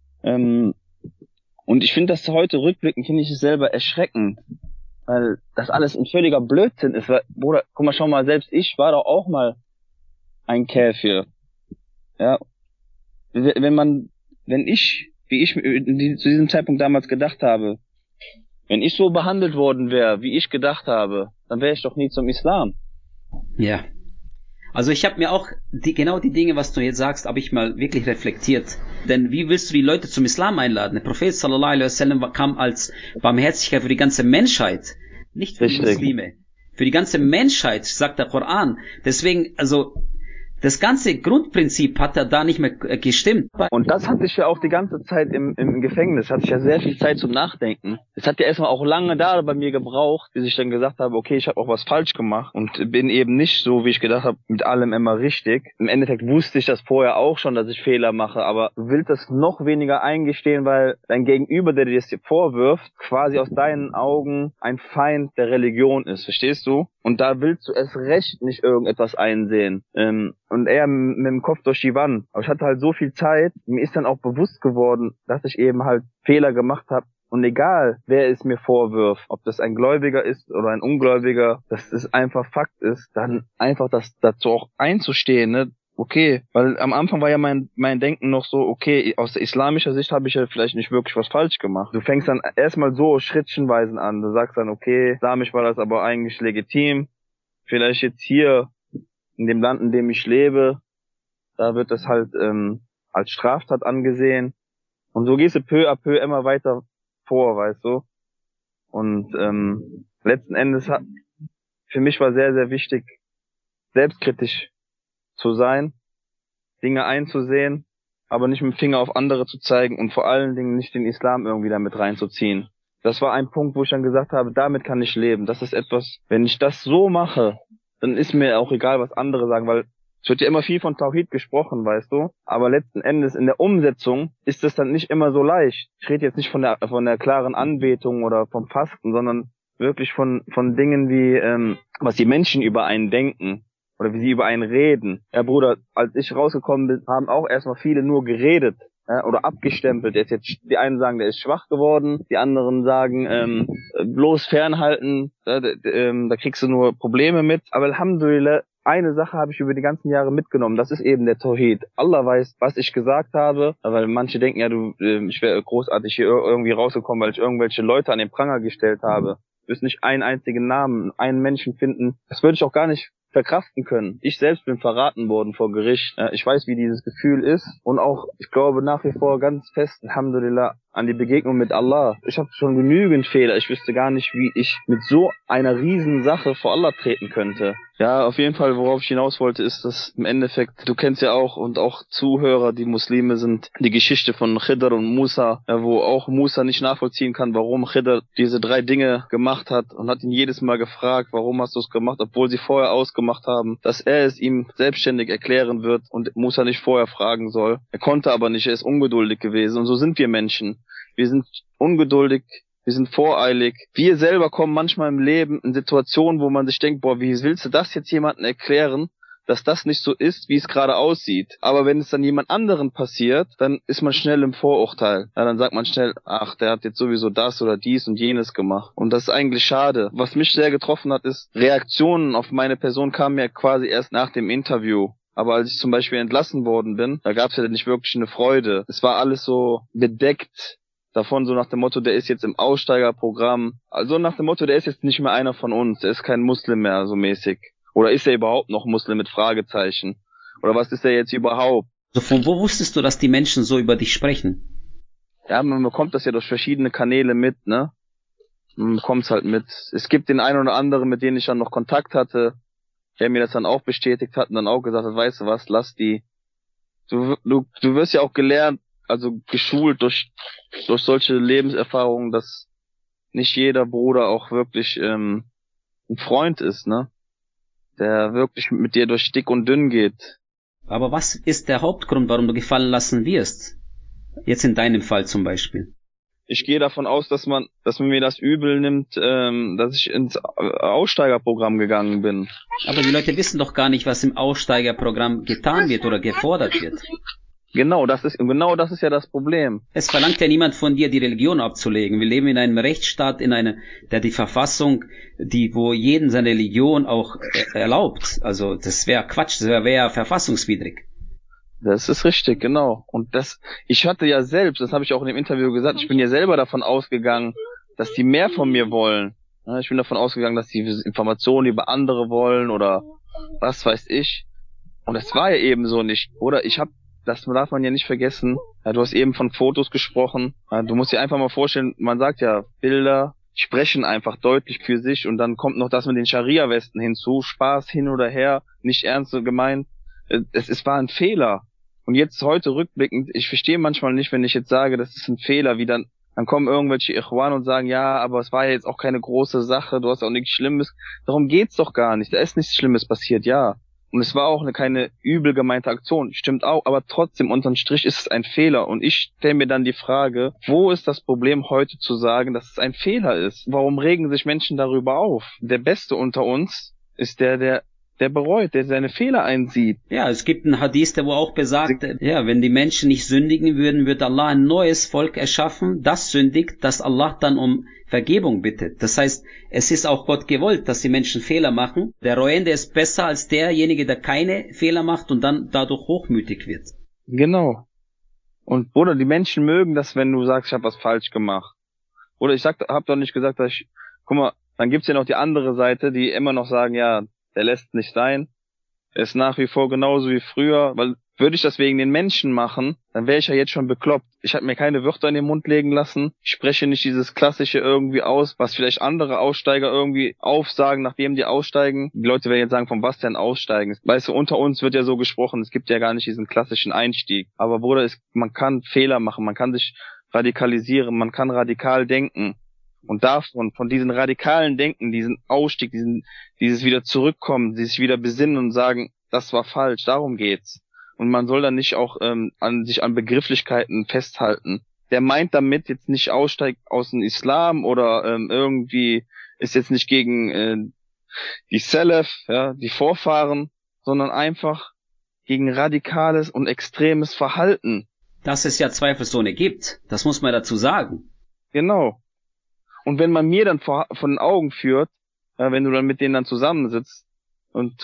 Und ich finde das heute rückblickend, finde ich es selber erschreckend, weil das alles ein völliger Blödsinn ist. Weil, Bruder, guck mal, schau mal, selbst ich war doch auch mal ein Käfir. Ja, wie ich zu diesem Zeitpunkt damals gedacht habe, wenn ich so behandelt worden wäre, wie ich gedacht habe, dann wäre ich doch nie zum Islam. Ja. Also ich habe mir auch genau die Dinge, was du jetzt sagst, habe ich mal wirklich reflektiert. Denn wie willst du die Leute zum Islam einladen? Der Prophet sallallahu alaihi wasallam kam als Barmherzigkeit für die ganze Menschheit, nicht für die Muslime. Für die ganze Menschheit, sagt der Koran. Deswegen, also das ganze Grundprinzip hat da nicht mehr gestimmt. Und das hatte ich ja auch die ganze Zeit im Gefängnis, hatte ich ja sehr viel Zeit zum Nachdenken. Es hat ja erstmal auch lange da bei mir gebraucht, bis ich dann gesagt habe, okay, ich habe auch was falsch gemacht und bin eben nicht so, wie ich gedacht habe, mit allem immer richtig. Im Endeffekt wusste ich das vorher auch schon, dass ich Fehler mache, aber du willst das noch weniger eingestehen, weil dein Gegenüber, der dir das dir vorwirft, quasi aus deinen Augen ein Feind der Religion ist, verstehst du? Und da willst du erst recht nicht irgendetwas einsehen. Und eher mit dem Kopf durch die Wand. Aber ich hatte halt so viel Zeit, mir ist dann auch bewusst geworden, dass ich eben halt Fehler gemacht habe. Und egal, wer es mir vorwirft, ob das ein Gläubiger ist oder ein Ungläubiger, dass es einfach Fakt ist, dann einfach das dazu auch einzustehen, ne? Okay, weil am Anfang war ja mein Denken noch so, okay, aus der islamischer Sicht habe ich ja vielleicht nicht wirklich was falsch gemacht. Du fängst dann erstmal so schrittchenweise an. Du sagst dann, okay, islamisch war das aber eigentlich legitim. Vielleicht jetzt hier in dem Land, in dem ich lebe, da wird das halt als Straftat angesehen. Und so gehst du peu à peu immer weiter vor, weißt du. Und letzten Endes für mich war sehr, sehr wichtig, selbstkritisch zu sein, Dinge einzusehen, aber nicht mit dem Finger auf andere zu zeigen und vor allen Dingen nicht den Islam irgendwie damit reinzuziehen. das war ein Punkt, wo ich dann gesagt habe, damit kann ich leben. Das ist etwas, wenn ich das so mache, dann ist mir auch egal, was andere sagen, weil es wird ja immer viel von Tauhid gesprochen, weißt du, aber letzten Endes in der Umsetzung ist es dann nicht immer so leicht. Ich rede jetzt nicht von der klaren Anbetung oder vom Fasten, sondern wirklich von Dingen wie, was die Menschen über einen denken oder wie sie über einen reden. Ja, Bruder, als ich rausgekommen bin, haben auch erstmal viele nur geredet. Ja, oder abgestempelt. Die einen sagen, der ist schwach geworden, die anderen sagen, bloß fernhalten, da kriegst du nur Probleme mit. Aber Alhamdulillah, eine Sache habe ich über die ganzen Jahre mitgenommen, das ist eben der Tauhid. Allah weiß, was ich gesagt habe, weil manche denken ja, ich wäre großartig hier irgendwie rausgekommen, weil ich irgendwelche Leute an den Pranger gestellt habe. Du wirst nicht einen einzigen Namen, einen Menschen finden. Das würde ich auch gar nicht verkraften können. Ich selbst bin verraten worden vor Gericht. Ich weiß, wie dieses Gefühl ist und auch, ich glaube nach wie vor ganz fest, Alhamdulillah, an die Begegnung mit Allah. Ich habe schon genügend Fehler. Ich wüsste gar nicht, wie ich mit so einer riesen Sache vor Allah treten könnte. Ja, auf jeden Fall, worauf ich hinaus wollte, ist, dass im Endeffekt, du kennst ja auch und auch Zuhörer, die Muslime sind, die Geschichte von Khidr und Musa, ja, wo auch Musa nicht nachvollziehen kann, warum Khidr diese 3 Dinge gemacht hat und hat ihn jedes Mal gefragt, warum hast du es gemacht, obwohl sie vorher ausgemacht haben, dass er es ihm selbstständig erklären wird und Musa nicht vorher fragen soll. Er konnte aber nicht, er ist ungeduldig gewesen und so sind wir Menschen. Wir sind ungeduldig, wir sind voreilig. Wir selber kommen manchmal im Leben in Situationen, wo man sich denkt, boah, wie willst du das jetzt jemandem erklären, dass das nicht so ist, wie es gerade aussieht. Aber wenn es dann jemand anderen passiert, dann ist man schnell im Vorurteil. Ja, dann sagt man schnell, ach, der hat jetzt sowieso das oder dies und jenes gemacht. Und das ist eigentlich schade. Was mich sehr getroffen hat, ist, Reaktionen auf meine Person kamen ja quasi erst nach dem Interview. Aber als ich zum Beispiel entlassen worden bin, da gab es ja nicht wirklich eine Freude. Es war alles so bedeckt davon, so nach dem Motto, der ist jetzt im Aussteigerprogramm. Also nach dem Motto, der ist jetzt nicht mehr einer von uns, der ist kein Muslim mehr, so mäßig. Oder ist er überhaupt noch Muslim mit Fragezeichen? Oder was ist er jetzt überhaupt? Also von wo wusstest du, dass die Menschen so über dich sprechen? Ja, man bekommt das ja durch verschiedene Kanäle mit, ne? Man bekommt's halt mit. Es gibt den einen oder anderen, mit denen ich dann noch Kontakt hatte, der mir das dann auch bestätigt hat und dann auch gesagt hat, weißt du was, lass die. Du wirst ja auch gelernt, also geschult durch solche Lebenserfahrungen, dass nicht jeder Bruder auch wirklich ein Freund ist, ne? Der wirklich mit dir durch dick und dünn geht. Aber was ist der Hauptgrund, warum du gefallen lassen wirst? Jetzt in deinem Fall zum Beispiel. Ich gehe davon aus, dass man mir das übel nimmt, dass ich ins Aussteigerprogramm gegangen bin. Aber die Leute wissen doch gar nicht, was im Aussteigerprogramm getan wird oder gefordert wird. Genau das ist ja das Problem. Es verlangt ja niemand von dir, die Religion abzulegen. Wir leben in einem Rechtsstaat, der die Verfassung, wo jeden seine Religion auch erlaubt. Also das wäre Quatsch, das wäre verfassungswidrig. Das ist richtig, genau. Und ich hatte ja selbst, das habe ich auch in dem Interview gesagt, ich bin ja selber davon ausgegangen, dass die mehr von mir wollen. Ich bin davon ausgegangen, dass die Informationen über andere wollen oder was weiß ich. Und das war ja eben so nicht. Oder das darf man ja nicht vergessen. Ja, du hast eben von Fotos gesprochen. Ja, du musst dir einfach mal vorstellen, man sagt ja, Bilder sprechen einfach deutlich für sich und dann kommt noch das mit den Scharia-Westen hinzu. Spaß hin oder her, nicht ernst gemeint. Es war ein Fehler. Und jetzt heute rückblickend, ich verstehe manchmal nicht, wenn ich jetzt sage, das ist ein Fehler, wie dann kommen irgendwelche Ikhwan und sagen, ja, aber es war ja jetzt auch keine große Sache, du hast auch nichts Schlimmes. Darum geht's doch gar nicht. Da ist nichts Schlimmes passiert, ja. Und es war auch keine übel gemeinte Aktion, stimmt auch, aber trotzdem, unterm Strich ist es ein Fehler. Und ich stelle mir dann die Frage, wo ist das Problem heute zu sagen, dass es ein Fehler ist? Warum regen sich Menschen darüber auf? Der Beste unter uns ist der bereut, der seine Fehler einsieht. Ja, es gibt einen Hadith, der wo auch besagt, ja, wenn die Menschen nicht sündigen würden, wird Allah ein neues Volk erschaffen, das sündigt, dass Allah dann um Vergebung bittet. Das heißt, es ist auch Gott gewollt, dass die Menschen Fehler machen. Der Reuende ist besser als derjenige, der keine Fehler macht und dann dadurch hochmütig wird. Genau. Und Bruder, die Menschen mögen das, wenn du sagst, ich habe was falsch gemacht. Oder hab doch nicht gesagt, guck mal, dann gibt's ja noch die andere Seite, die immer noch sagen, ja, der lässt nicht sein. Er ist nach wie vor genauso wie früher, weil würde ich das wegen den Menschen machen, dann wäre ich ja jetzt schon bekloppt. Ich habe mir keine Wörter in den Mund legen lassen. Ich spreche nicht dieses Klassische irgendwie aus, was vielleicht andere Aussteiger irgendwie aufsagen, nachdem die aussteigen. Die Leute werden jetzt sagen, von was denn aussteigen? Weißt du, unter uns wird ja so gesprochen, es gibt ja gar nicht diesen klassischen Einstieg. Aber Bruder, man kann Fehler machen, man kann sich radikalisieren, man kann radikal denken. Und davon, von diesen radikalen Denken, diesen Ausstieg, dieses wieder zurückkommen, sich wieder besinnen und sagen, das war falsch, darum geht's. Und man soll dann nicht auch sich an Begrifflichkeiten festhalten. Der meint damit jetzt nicht aussteigt aus dem Islam oder irgendwie ist jetzt nicht gegen die Salaf, ja, die Vorfahren, sondern einfach gegen radikales und extremes Verhalten. Dass es ja zweifelsohne gibt, das muss man dazu sagen. Genau. Und wenn man mir dann von den Augen führt, wenn du dann mit denen dann zusammensitzt und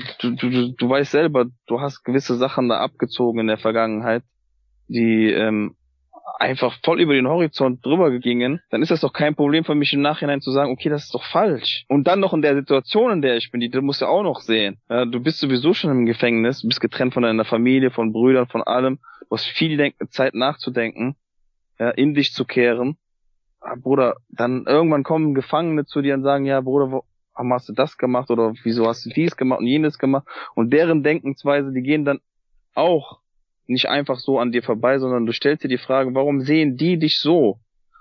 du weißt selber, du hast gewisse Sachen da abgezogen in der Vergangenheit, die einfach voll über den Horizont drüber gingen, dann ist das doch kein Problem für mich im Nachhinein zu sagen, okay, das ist doch falsch. Und dann noch in der Situation, in der ich bin, du musst ja auch noch sehen. Ja, du bist sowieso schon im Gefängnis, du bist getrennt von deiner Familie, von Brüdern, von allem. Du hast viel Zeit nachzudenken, ja, in dich zu kehren. Bruder, dann irgendwann kommen Gefangene zu dir und sagen, ja, Bruder, warum hast du das gemacht oder wieso hast du dies gemacht und jenes gemacht? Und deren Denkensweise, die gehen dann auch nicht einfach so an dir vorbei, sondern du stellst dir die Frage, warum sehen die dich so?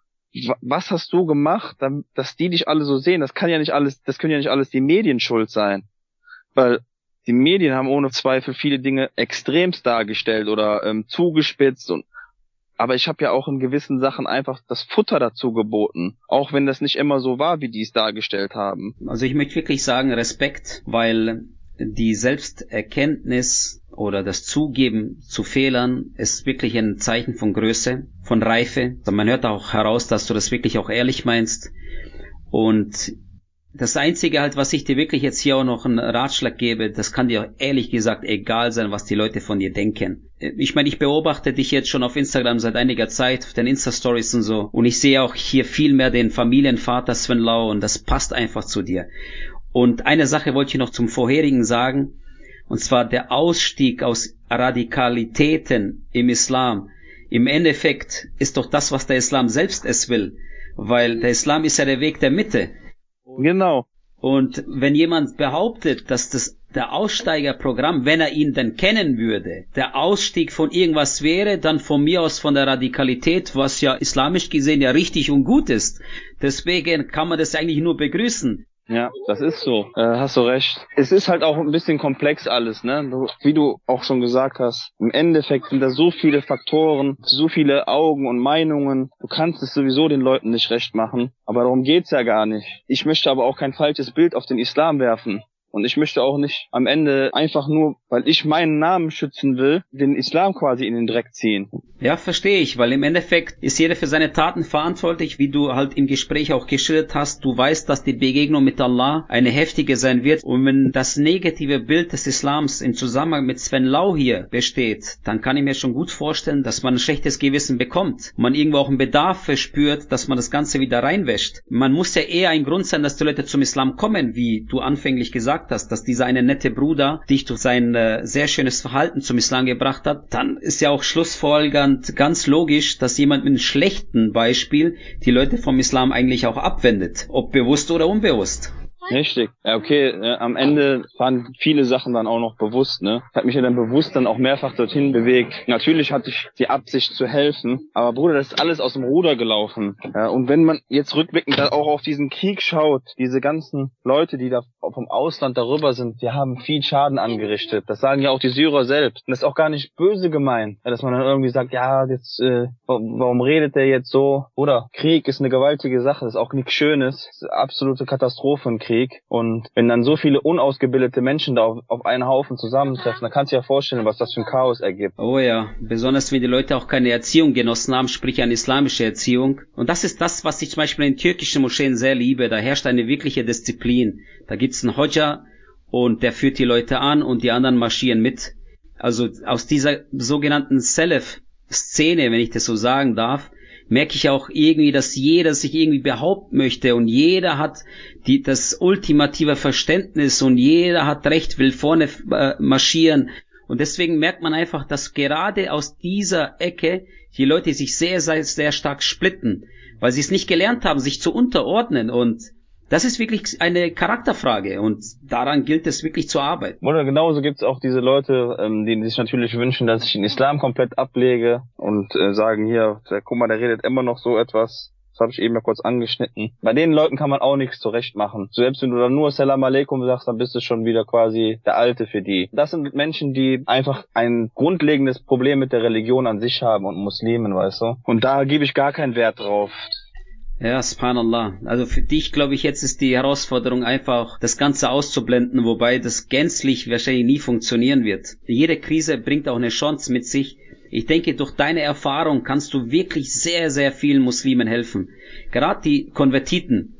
Was hast du gemacht, dass die dich alle so sehen? Das können ja nicht alles die Medien schuld sein. Weil die Medien haben ohne Zweifel viele Dinge extremst dargestellt oder zugespitzt aber ich habe ja auch in gewissen Sachen einfach das Futter dazu geboten, auch wenn das nicht immer so war, wie die es dargestellt haben. Also ich möchte wirklich sagen Respekt, weil die Selbsterkenntnis oder das Zugeben zu Fehlern ist wirklich ein Zeichen von Größe, von Reife. Also man hört auch heraus, dass du das wirklich auch ehrlich meinst. Und das Einzige halt, was ich dir wirklich jetzt hier auch noch einen Ratschlag gebe, das kann dir ehrlich gesagt egal sein, was die Leute von dir denken. Ich meine, ich beobachte dich jetzt schon auf Instagram seit einiger Zeit, auf den Insta-Stories und so. Und ich sehe auch hier viel mehr den Familienvater Sven Lau und das passt einfach zu dir. Und eine Sache wollte ich noch zum Vorherigen sagen, und zwar der Ausstieg aus Radikalitäten im Islam. Im Endeffekt ist doch das, was der Islam selbst es will, weil der Islam ist ja der Weg der Mitte. Genau. Und wenn jemand behauptet, dass der Aussteigerprogramm, wenn er ihn denn kennen würde, der Ausstieg von irgendwas wäre, dann von mir aus von der Radikalität, was ja islamisch gesehen ja richtig und gut ist. Deswegen kann man das eigentlich nur begrüßen. Ja, das ist so. Hast du recht. Es ist halt auch ein bisschen komplex alles, ne? Wie du auch schon gesagt hast. Im Endeffekt sind da so viele Faktoren, so viele Augen und Meinungen. Du kannst es sowieso den Leuten nicht recht machen. Aber darum geht's ja gar nicht. Ich möchte aber auch kein falsches Bild auf den Islam werfen. Und ich möchte auch nicht am Ende einfach nur, weil ich meinen Namen schützen will, den Islam quasi in den Dreck ziehen. Ja, verstehe ich, weil im Endeffekt ist jeder für seine Taten verantwortlich, wie du halt im Gespräch auch geschildert hast. Du weißt, dass die Begegnung mit Allah eine heftige sein wird. Und wenn das negative Bild des Islams im Zusammenhang mit Sven Lau hier besteht, dann kann ich mir schon gut vorstellen, dass man ein schlechtes Gewissen bekommt. Man irgendwo auch einen Bedarf verspürt, dass man das Ganze wieder reinwäscht. Man muss ja eher ein Grund sein, dass die Leute zum Islam kommen, wie du anfänglich gesagt hast, dass dieser eine nette Bruder dich durch sein sehr schönes Verhalten zum Islam gebracht hat, dann ist ja auch schlussfolgernd ganz logisch, dass jemand mit einem schlechten Beispiel die Leute vom Islam eigentlich auch abwendet, ob bewusst oder unbewusst. Richtig. Ja, okay, am Ende waren viele Sachen dann auch noch bewusst, ne? Ich habe mich ja dann bewusst dann auch mehrfach dorthin bewegt. Natürlich hatte ich die Absicht zu helfen, aber Bruder, das ist alles aus dem Ruder gelaufen. Ja, und wenn man jetzt rückblickend dann auch auf diesen Krieg schaut, diese ganzen Leute, die da vom Ausland darüber sind, die haben viel Schaden angerichtet. Das sagen ja auch die Syrer selbst. Und das ist auch gar nicht böse gemeint, dass man dann irgendwie sagt, ja, jetzt warum redet der jetzt so? Oder Krieg ist eine gewaltige Sache, das ist auch nichts Schönes. Das ist eine absolute Katastrophe, ein Krieg. Und wenn dann so viele unausgebildete Menschen da auf einen Haufen zusammentreffen, dann kannst du dir ja vorstellen, was das für ein Chaos ergibt. Oh ja, besonders wenn die Leute auch keine Erziehung genossen haben, sprich eine islamische Erziehung. Und das ist das, was ich zum Beispiel in türkischen Moscheen sehr liebe. Da herrscht eine wirkliche Disziplin. Da gibt's einen Hodja und der führt die Leute an und die anderen marschieren mit. Also aus dieser sogenannten Salaf-Szene, wenn ich das so sagen darf, merke ich auch irgendwie, dass jeder sich irgendwie behaupten möchte und jeder hat das ultimative Verständnis und jeder hat Recht, will vorne marschieren. Und deswegen merkt man einfach, dass gerade aus dieser Ecke die Leute sich sehr, sehr, sehr stark splitten, weil sie es nicht gelernt haben, sich zu unterordnen. Und das ist wirklich eine Charakterfrage und daran gilt es wirklich zu arbeiten. Oder genauso gibt es auch diese Leute, die sich natürlich wünschen, dass ich den Islam komplett ablege und sagen, hier, guck mal, der redet immer noch so etwas. Das habe ich eben ja kurz angeschnitten. Bei den Leuten kann man auch nichts zurecht machen. Selbst wenn du dann nur Salam Aleikum sagst, dann bist du schon wieder quasi der Alte für die. Das sind Menschen, die einfach ein grundlegendes Problem mit der Religion an sich haben und Muslimen, weißt du. Und da gebe ich gar keinen Wert drauf. Ja, subhanallah. Also für dich, glaube ich, jetzt ist die Herausforderung einfach, das Ganze auszublenden, wobei das gänzlich wahrscheinlich nie funktionieren wird. Jede Krise bringt auch eine Chance mit sich. Ich denke, durch deine Erfahrung kannst du wirklich sehr, sehr vielen Muslimen helfen. Gerade die Konvertiten.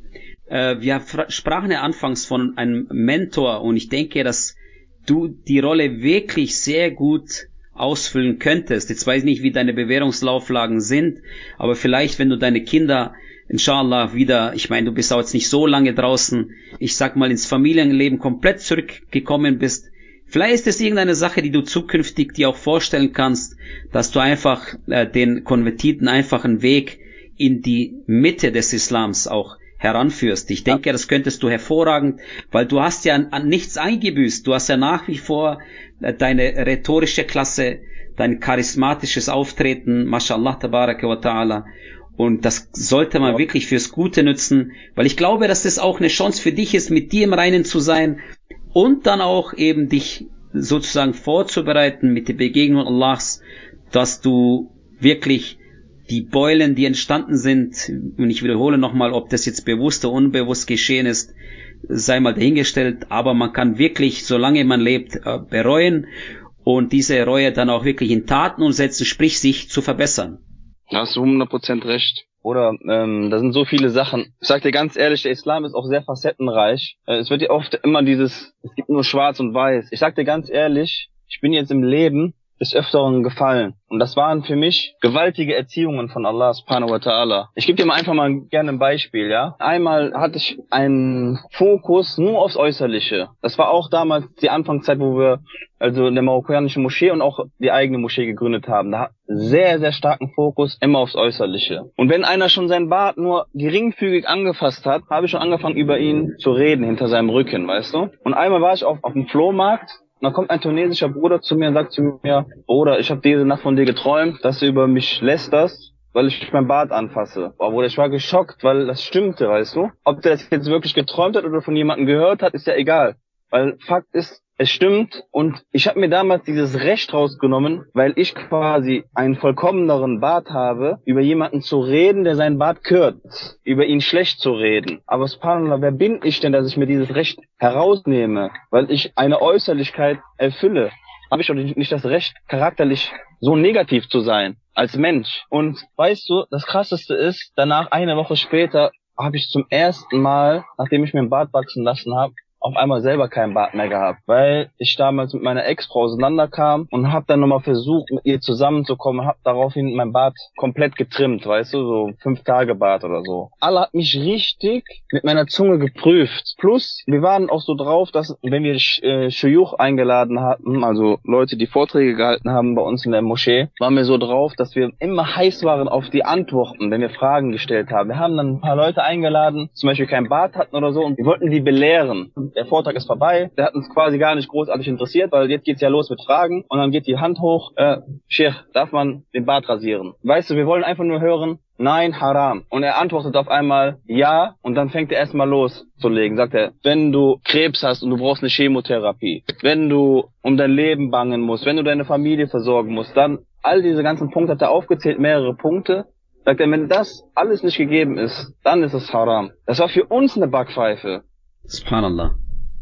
Wir sprachen ja anfangs von einem Mentor und ich denke, dass du die Rolle wirklich sehr gut ausfüllen könntest. Jetzt weiß ich nicht, wie deine Bewährungslauflagen sind, aber vielleicht, wenn du deine Kinder inshallah wieder, ich meine, du bist auch jetzt nicht so lange draußen, ich sag mal ins Familienleben komplett zurückgekommen bist, vielleicht ist es irgendeine Sache, die du zukünftig dir auch vorstellen kannst, dass du einfach den Konvertiten einfach einen Weg in die Mitte des Islams auch heranführst. Ich denke, das könntest du hervorragend, weil du hast ja an nichts eingebüßt. Du hast ja nach wie vor deine rhetorische Klasse, dein charismatisches Auftreten, mashallah, tabaraka wa ta'ala. Und das sollte man wirklich fürs Gute nutzen, weil ich glaube, dass das auch eine Chance für dich ist, mit dir im Reinen zu sein und dann auch eben dich sozusagen vorzubereiten mit der Begegnung Allahs, dass du wirklich die Beulen, die entstanden sind, und ich wiederhole nochmal, ob das jetzt bewusst oder unbewusst geschehen ist, sei mal dahingestellt, aber man kann wirklich, solange man lebt, bereuen und diese Reue dann auch wirklich in Taten umsetzen, sprich sich zu verbessern. Da hast du 100% recht. Oder da sind so viele Sachen. Ich sag dir ganz ehrlich, der Islam ist auch sehr facettenreich. Es wird ja oft immer es gibt nur schwarz und weiß. Ich sag dir ganz ehrlich, ich bin jetzt im Leben des Öfteren gefallen. Und das waren für mich gewaltige Erziehungen von Allah subhanahu wa ta'ala. Ich gebe dir mal einfach mal gerne ein Beispiel, ja. Einmal hatte ich einen Fokus nur aufs Äußerliche. Das war auch damals die Anfangszeit, wo wir also in der marokkanischen Moschee und auch die eigene Moschee gegründet haben. Da sehr, sehr starken Fokus immer aufs Äußerliche. Und wenn einer schon seinen Bart nur geringfügig angefasst hat, habe ich schon angefangen, über ihn zu reden, hinter seinem Rücken, weißt du. Und einmal war ich auf dem Flohmarkt. Und dann kommt ein tunesischer Bruder zu mir und sagt zu mir, Bruder, ich habe diese Nacht von dir geträumt, dass du über mich lästerst, weil ich mein Bart anfasse. Boah, Bruder, ich war geschockt, weil das stimmte, weißt du. Ob der das jetzt wirklich geträumt hat oder von jemandem gehört hat, ist ja egal. Weil Fakt ist, es stimmt und ich habe mir damals dieses Recht rausgenommen, weil ich quasi einen vollkommeneren Bart habe, über jemanden zu reden, der seinen Bart kürzt, über ihn schlecht zu reden. Aber subhanallah, wer bin ich denn, dass ich mir dieses Recht herausnehme, weil ich eine Äußerlichkeit erfülle? Habe ich doch nicht das Recht, charakterlich so negativ zu sein als Mensch. Und weißt du, das Krasseste ist, danach eine Woche später habe ich zum ersten Mal, nachdem ich mir einen Bart wachsen lassen habe, auf einmal selber keinen Bart mehr gehabt, weil ich damals mit meiner Ex-Frau auseinanderkam und habe dann nochmal versucht, mit ihr zusammenzukommen, habe daraufhin mein Bart komplett getrimmt, weißt du, so 5 Tage Bart oder so. Allah hat mich richtig mit meiner Zunge geprüft. Plus, wir waren auch so drauf, dass wenn wir Shuyukh eingeladen hatten, also Leute, die Vorträge gehalten haben bei uns in der Moschee, waren wir so drauf, dass wir immer heiß waren auf die Antworten, wenn wir Fragen gestellt haben. Wir haben dann ein paar Leute eingeladen, zum Beispiel keinen Bart hatten oder so, und wir wollten die belehren. Der Vortrag ist vorbei, der hat uns quasi gar nicht großartig interessiert, weil jetzt geht's ja los mit Fragen und dann geht die Hand hoch, Sheikh, darf man den Bart rasieren? Weißt du, wir wollen einfach nur hören, nein, haram. Und er antwortet auf einmal, ja, und dann fängt er erstmal loszulegen. Sagt er, wenn du Krebs hast und du brauchst eine Chemotherapie, wenn du um dein Leben bangen musst, wenn du deine Familie versorgen musst, dann all diese ganzen Punkte hat er aufgezählt, mehrere Punkte. Sagt er, wenn das alles nicht gegeben ist, dann ist es haram. Das war für uns eine Backpfeife. Subhanallah.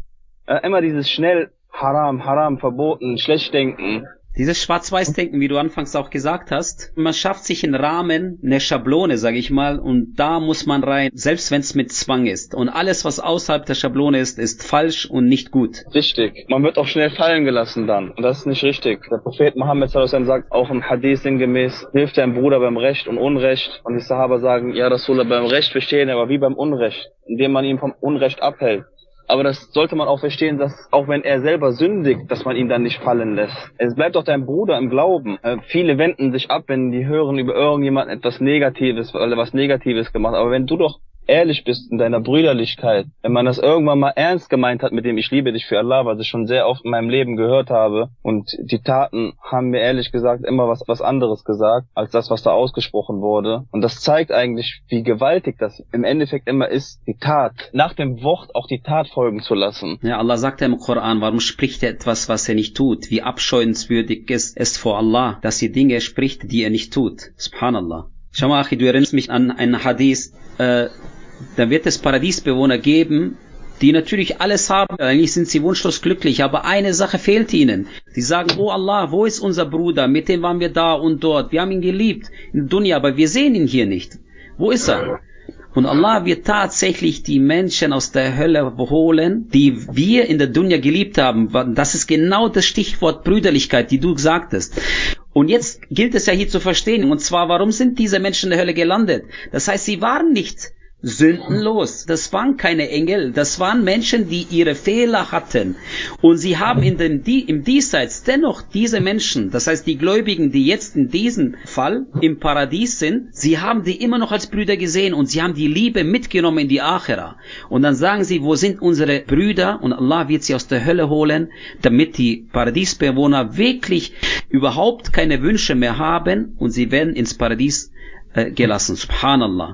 Immer dieses schnell haram, haram, verboten, schlecht denken. Dieses Schwarz-Weiß-Denken, wie du anfangs auch gesagt hast, man schafft sich einen Rahmen, eine Schablone, sage ich mal, und da muss man rein, selbst wenn es mit Zwang ist. Und alles, was außerhalb der Schablone ist falsch und nicht gut. Richtig. Man wird auch schnell fallen gelassen dann. Und das ist nicht richtig. Der Prophet Mohammed sallallahu alaihi wasallam sagt auch im Hadith sinngemäß, hilft deinem Bruder beim Recht und Unrecht. Und die Sahaba sagen, ja Rasulullah, beim Recht verstehen, aber wie beim Unrecht, indem man ihn vom Unrecht abhält. Aber das sollte man auch verstehen, dass auch wenn er selber sündigt, dass man ihn dann nicht fallen lässt. Es bleibt doch dein Bruder im Glauben. Viele wenden sich ab, wenn die hören über irgendjemanden etwas Negatives, weil er was Negatives gemacht hat. Aber wenn du doch ehrlich bist in deiner Brüderlichkeit, wenn man das irgendwann mal ernst gemeint hat mit dem ich liebe dich für Allah, was ich schon sehr oft in meinem Leben gehört habe, und die Taten haben mir ehrlich gesagt immer was anderes gesagt, als das, was da ausgesprochen wurde. Und das zeigt eigentlich, wie gewaltig das im Endeffekt immer ist, die Tat, nach dem Wort auch die Tat folgen zu lassen. Ja, Allah sagt ja im Koran, warum spricht er etwas, was er nicht tut? Wie abscheuenswürdig ist es vor Allah, dass er Dinge spricht, die er nicht tut. Subhanallah. Schau mal, Achi, du erinnerst mich an einen Hadith, da wird es Paradiesbewohner geben, die natürlich alles haben, eigentlich sind sie wunschlos glücklich, aber eine Sache fehlt ihnen. Sie sagen, oh Allah, wo ist unser Bruder, mit dem waren wir da und dort, wir haben ihn geliebt in Dunya, aber wir sehen ihn hier nicht. Wo ist er? Und Allah wird tatsächlich die Menschen aus der Hölle holen, die wir in der Dunya geliebt haben. Das ist genau das Stichwort Brüderlichkeit, die du sagtest. Und jetzt gilt es ja hier zu verstehen, und zwar, warum sind diese Menschen in der Hölle gelandet? Das heißt, sie waren nicht sündenlos. Das waren keine Engel, das waren Menschen, die ihre Fehler hatten. Und sie haben im Diesseits dennoch diese Menschen, das heißt die Gläubigen, die jetzt in diesem Fall im Paradies sind, sie haben die immer noch als Brüder gesehen und sie haben die Liebe mitgenommen in die Akhira. Und dann sagen sie, wo sind unsere Brüder? Und Allah wird sie aus der Hölle holen, damit die Paradiesbewohner wirklich überhaupt keine Wünsche mehr haben und sie werden ins Paradies gelassen. Subhanallah.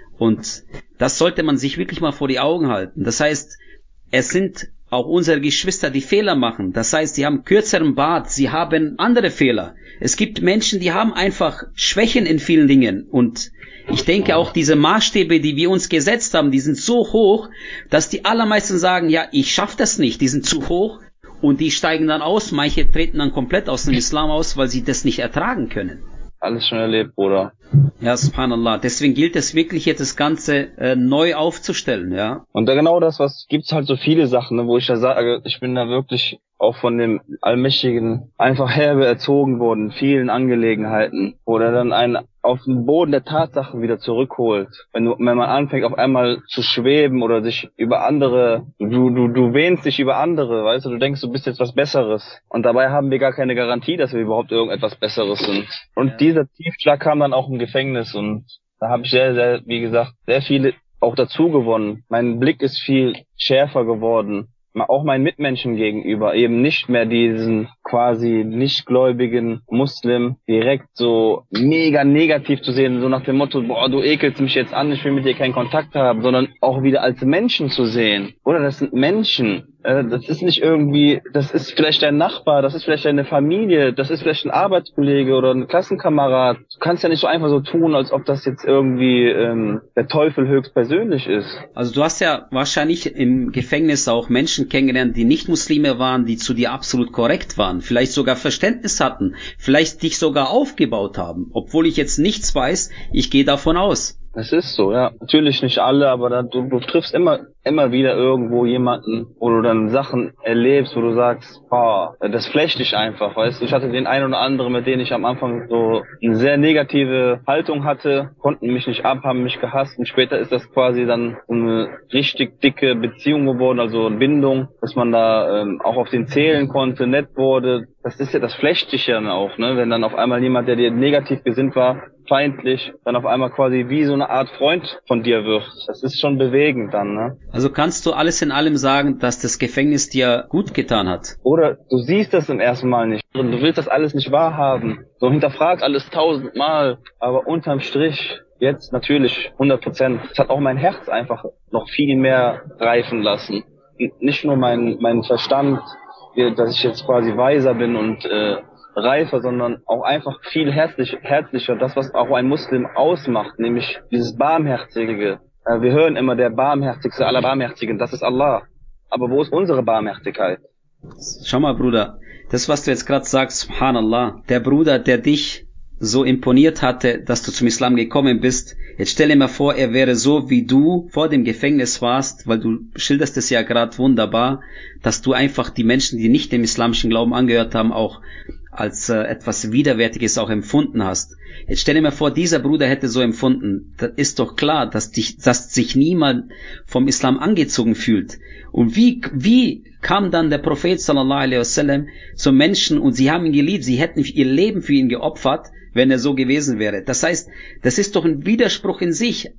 Und das sollte man sich wirklich mal vor die Augen halten. Das heißt, es sind auch unsere Geschwister, die Fehler machen. Das heißt, sie haben kürzeren Bart, sie haben andere Fehler. Es gibt Menschen, die haben einfach Schwächen in vielen Dingen. Und ich denke auch, diese Maßstäbe, die wir uns gesetzt haben, die sind so hoch, dass die allermeisten sagen, ja, ich schaffe das nicht, die sind zu hoch. Und die steigen dann aus, manche treten dann komplett aus dem Islam aus, weil sie das nicht ertragen können. Alles schon erlebt, Bruder. Ja, subhanallah. Deswegen gilt es wirklich jetzt das Ganze neu aufzustellen, ja. Und da genau das, gibt's halt so viele Sachen, ne, wo ich da sage, ich bin da wirklich auch von dem Allmächtigen einfach herbe erzogen worden, in vielen Angelegenheiten, wo er dann einen auf den Boden der Tatsachen wieder zurückholt. Wenn man anfängt auf einmal zu schweben oder sich über andere, du wähnst dich über andere, weißt du denkst, du bist jetzt was Besseres. Und dabei haben wir gar keine Garantie, dass wir überhaupt irgendetwas Besseres sind. Und dieser Tiefschlag kam dann auch im Gefängnis und da habe ich sehr, wie gesagt, sehr viele auch dazu gewonnen. Mein Blick ist viel schärfer geworden. Auch meinen Mitmenschen gegenüber, eben nicht mehr diesen quasi nichtgläubigen Muslim direkt so mega negativ zu sehen, so nach dem Motto, boah, du ekelst mich jetzt an, ich will mit dir keinen Kontakt haben, sondern auch wieder als Menschen zu sehen. Oder das sind Menschen. Das ist nicht irgendwie, das ist vielleicht dein Nachbar, das ist vielleicht deine Familie, das ist vielleicht ein Arbeitskollege oder ein Klassenkamerad. Du kannst ja nicht so einfach so tun, als ob das jetzt irgendwie der Teufel höchstpersönlich ist. Also du hast ja wahrscheinlich im Gefängnis auch Menschen kennengelernt, die nicht Muslime waren, die zu dir absolut korrekt waren, vielleicht sogar Verständnis hatten, vielleicht dich sogar aufgebaut haben. Obwohl ich jetzt nichts weiß, ich gehe davon aus. Es ist so, ja. Natürlich nicht alle, aber du triffst immer wieder irgendwo jemanden, wo du dann Sachen erlebst, wo du sagst, boah, das flasht dich einfach, weißt du. Ich hatte den einen oder anderen, mit denen ich am Anfang so eine sehr negative Haltung hatte, konnten mich nicht ab, haben mich gehasst und später ist das quasi dann eine richtig dicke Beziehung geworden, also eine Bindung, dass man da auch auf den zählen konnte, nett wurde. Das flasht dich ja dann auch, ne, wenn dann auf einmal jemand, der dir negativ gesinnt war, feindlich, dann auf einmal quasi wie so eine Art Freund von dir wird. Das ist schon bewegend dann, ne? Also kannst du alles in allem sagen, dass das Gefängnis dir gut getan hat? Oder du siehst das im ersten Mal nicht. Und du willst das alles nicht wahrhaben. So hinterfragst alles 1000-mal. Aber unterm Strich, jetzt natürlich 100%. Es hat auch mein Herz einfach noch viel mehr reifen lassen. Nicht nur mein Verstand, dass ich jetzt quasi weiser bin und reifer, sondern auch einfach viel herzlicher, das, was auch ein Muslim ausmacht, nämlich dieses Barmherzige. Wir hören immer, der Barmherzigste aller Barmherzigen, das ist Allah. Aber wo ist unsere Barmherzigkeit? Schau mal, Bruder, das, was du jetzt gerade sagst, subhanallah, der Bruder, der dich so imponiert hatte, dass du zum Islam gekommen bist, jetzt stell dir mal vor, er wäre so, wie du vor dem Gefängnis warst, weil du schilderst es ja gerade wunderbar, dass du einfach die Menschen, die nicht dem islamischen Glauben angehört haben, auch als etwas Widerwärtiges auch empfunden hast. Jetzt stell dir mal vor, dieser Bruder hätte so empfunden. Das ist doch klar, dass sich niemand vom Islam angezogen fühlt. Und wie kam dann der Prophet sallallahu alaihi wasallam zum Menschen und sie haben ihn geliebt, sie hätten ihr Leben für ihn geopfert, wenn er so gewesen wäre. Das heißt, das ist doch ein Widerspruch in sich.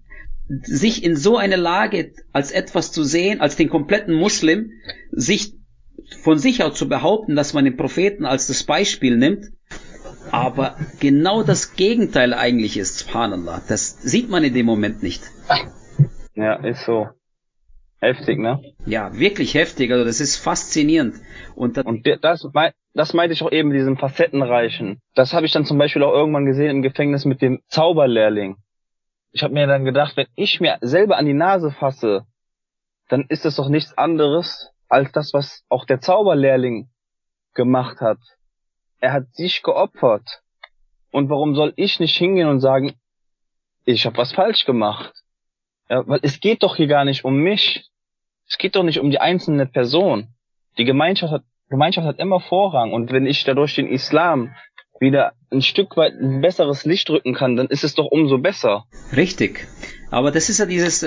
sich in so eine Lage als etwas zu sehen, als den kompletten Muslim, sich von sich aus zu behaupten, dass man den Propheten als das Beispiel nimmt, aber genau das Gegenteil eigentlich ist, subhanallah. Das sieht man in dem Moment nicht. Ja, ist so. Heftig, ne? Ja, wirklich heftig, also das ist faszinierend. Und das meinte ich auch eben, diesem Facettenreichen. Das habe ich dann zum Beispiel auch irgendwann gesehen im Gefängnis mit dem Zauberlehrling. Ich habe mir dann gedacht, wenn ich mir selber an die Nase fasse, dann ist es doch nichts anderes als das, was auch der Zauberlehrling gemacht hat. Er hat sich geopfert. Und warum soll ich nicht hingehen und sagen, ich habe was falsch gemacht? Ja, weil es geht doch hier gar nicht um mich. Es geht doch nicht um die einzelne Person. Die Gemeinschaft hat immer Vorrang. Und wenn ich dadurch den Islam wieder ein Stück weit ein besseres Licht rücken kann, dann ist es doch umso besser. Richtig. Aber das ist ja dieses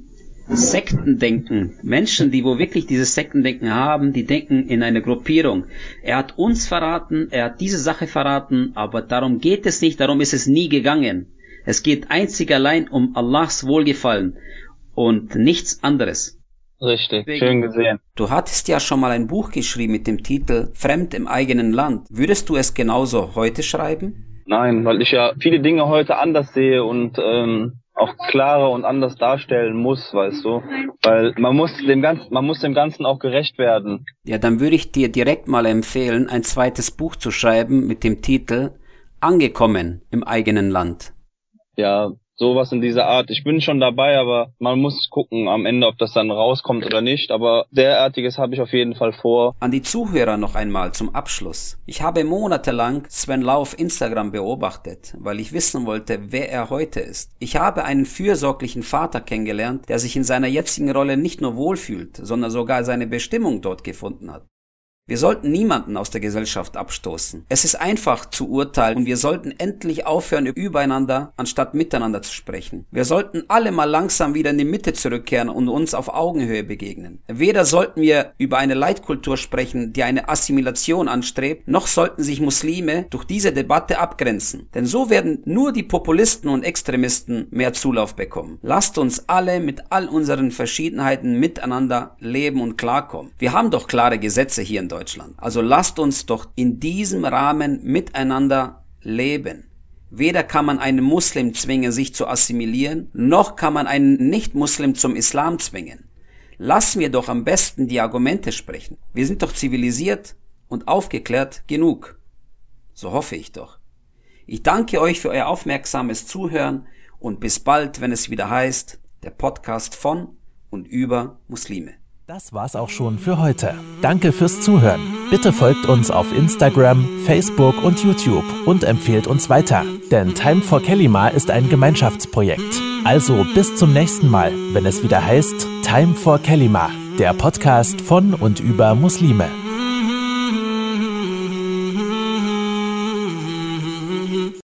Sektendenken. Menschen, die wo wirklich dieses Sektendenken haben, die denken in eine Gruppierung. Er hat uns verraten, er hat diese Sache verraten, aber darum geht es nicht, darum ist es nie gegangen. Es geht einzig allein um Allahs Wohlgefallen und nichts anderes. Richtig, schön gesehen. Du hattest ja schon mal ein Buch geschrieben mit dem Titel Fremd im eigenen Land. Würdest du es genauso heute schreiben? Nein, weil ich ja viele Dinge heute anders sehe und auch klarer und anders darstellen muss, weißt du. Weil man muss dem Ganzen auch gerecht werden. Ja, dann würde ich dir direkt mal empfehlen, ein zweites Buch zu schreiben mit dem Titel Angekommen im eigenen Land. Ja, sowas in dieser Art. Ich bin schon dabei, aber man muss gucken am Ende, ob das dann rauskommt oder nicht. Aber derartiges habe ich auf jeden Fall vor. An die Zuhörer noch einmal zum Abschluss. Ich habe monatelang Sven Lau auf Instagram beobachtet, weil ich wissen wollte, wer er heute ist. Ich habe einen fürsorglichen Vater kennengelernt, der sich in seiner jetzigen Rolle nicht nur wohlfühlt, sondern sogar seine Bestimmung dort gefunden hat. Wir sollten niemanden aus der Gesellschaft abstoßen. Es ist einfach zu urteilen und wir sollten endlich aufhören, übereinander anstatt miteinander zu sprechen. Wir sollten alle mal langsam wieder in die Mitte zurückkehren und uns auf Augenhöhe begegnen. Weder sollten wir über eine Leitkultur sprechen, die eine Assimilation anstrebt, noch sollten sich Muslime durch diese Debatte abgrenzen. Denn so werden nur die Populisten und Extremisten mehr Zulauf bekommen. Lasst uns alle mit all unseren Verschiedenheiten miteinander leben und klarkommen. Wir haben doch klare Gesetze hier in Deutschland. Also lasst uns doch in diesem Rahmen miteinander leben. Weder kann man einen Muslim zwingen, sich zu assimilieren, noch kann man einen Nicht-Muslim zum Islam zwingen. Lassen wir doch am besten die Argumente sprechen. Wir sind doch zivilisiert und aufgeklärt genug. So hoffe ich doch. Ich danke euch für euer aufmerksames Zuhören und bis bald, wenn es wieder heißt, der Podcast von und über Muslime. Das war's auch schon für heute. Danke fürs Zuhören. Bitte folgt uns auf Instagram, Facebook und YouTube und empfehlt uns weiter. Denn Time for Kelima ist ein Gemeinschaftsprojekt. Also bis zum nächsten Mal, wenn es wieder heißt Time for Kelima, der Podcast von und über Muslime.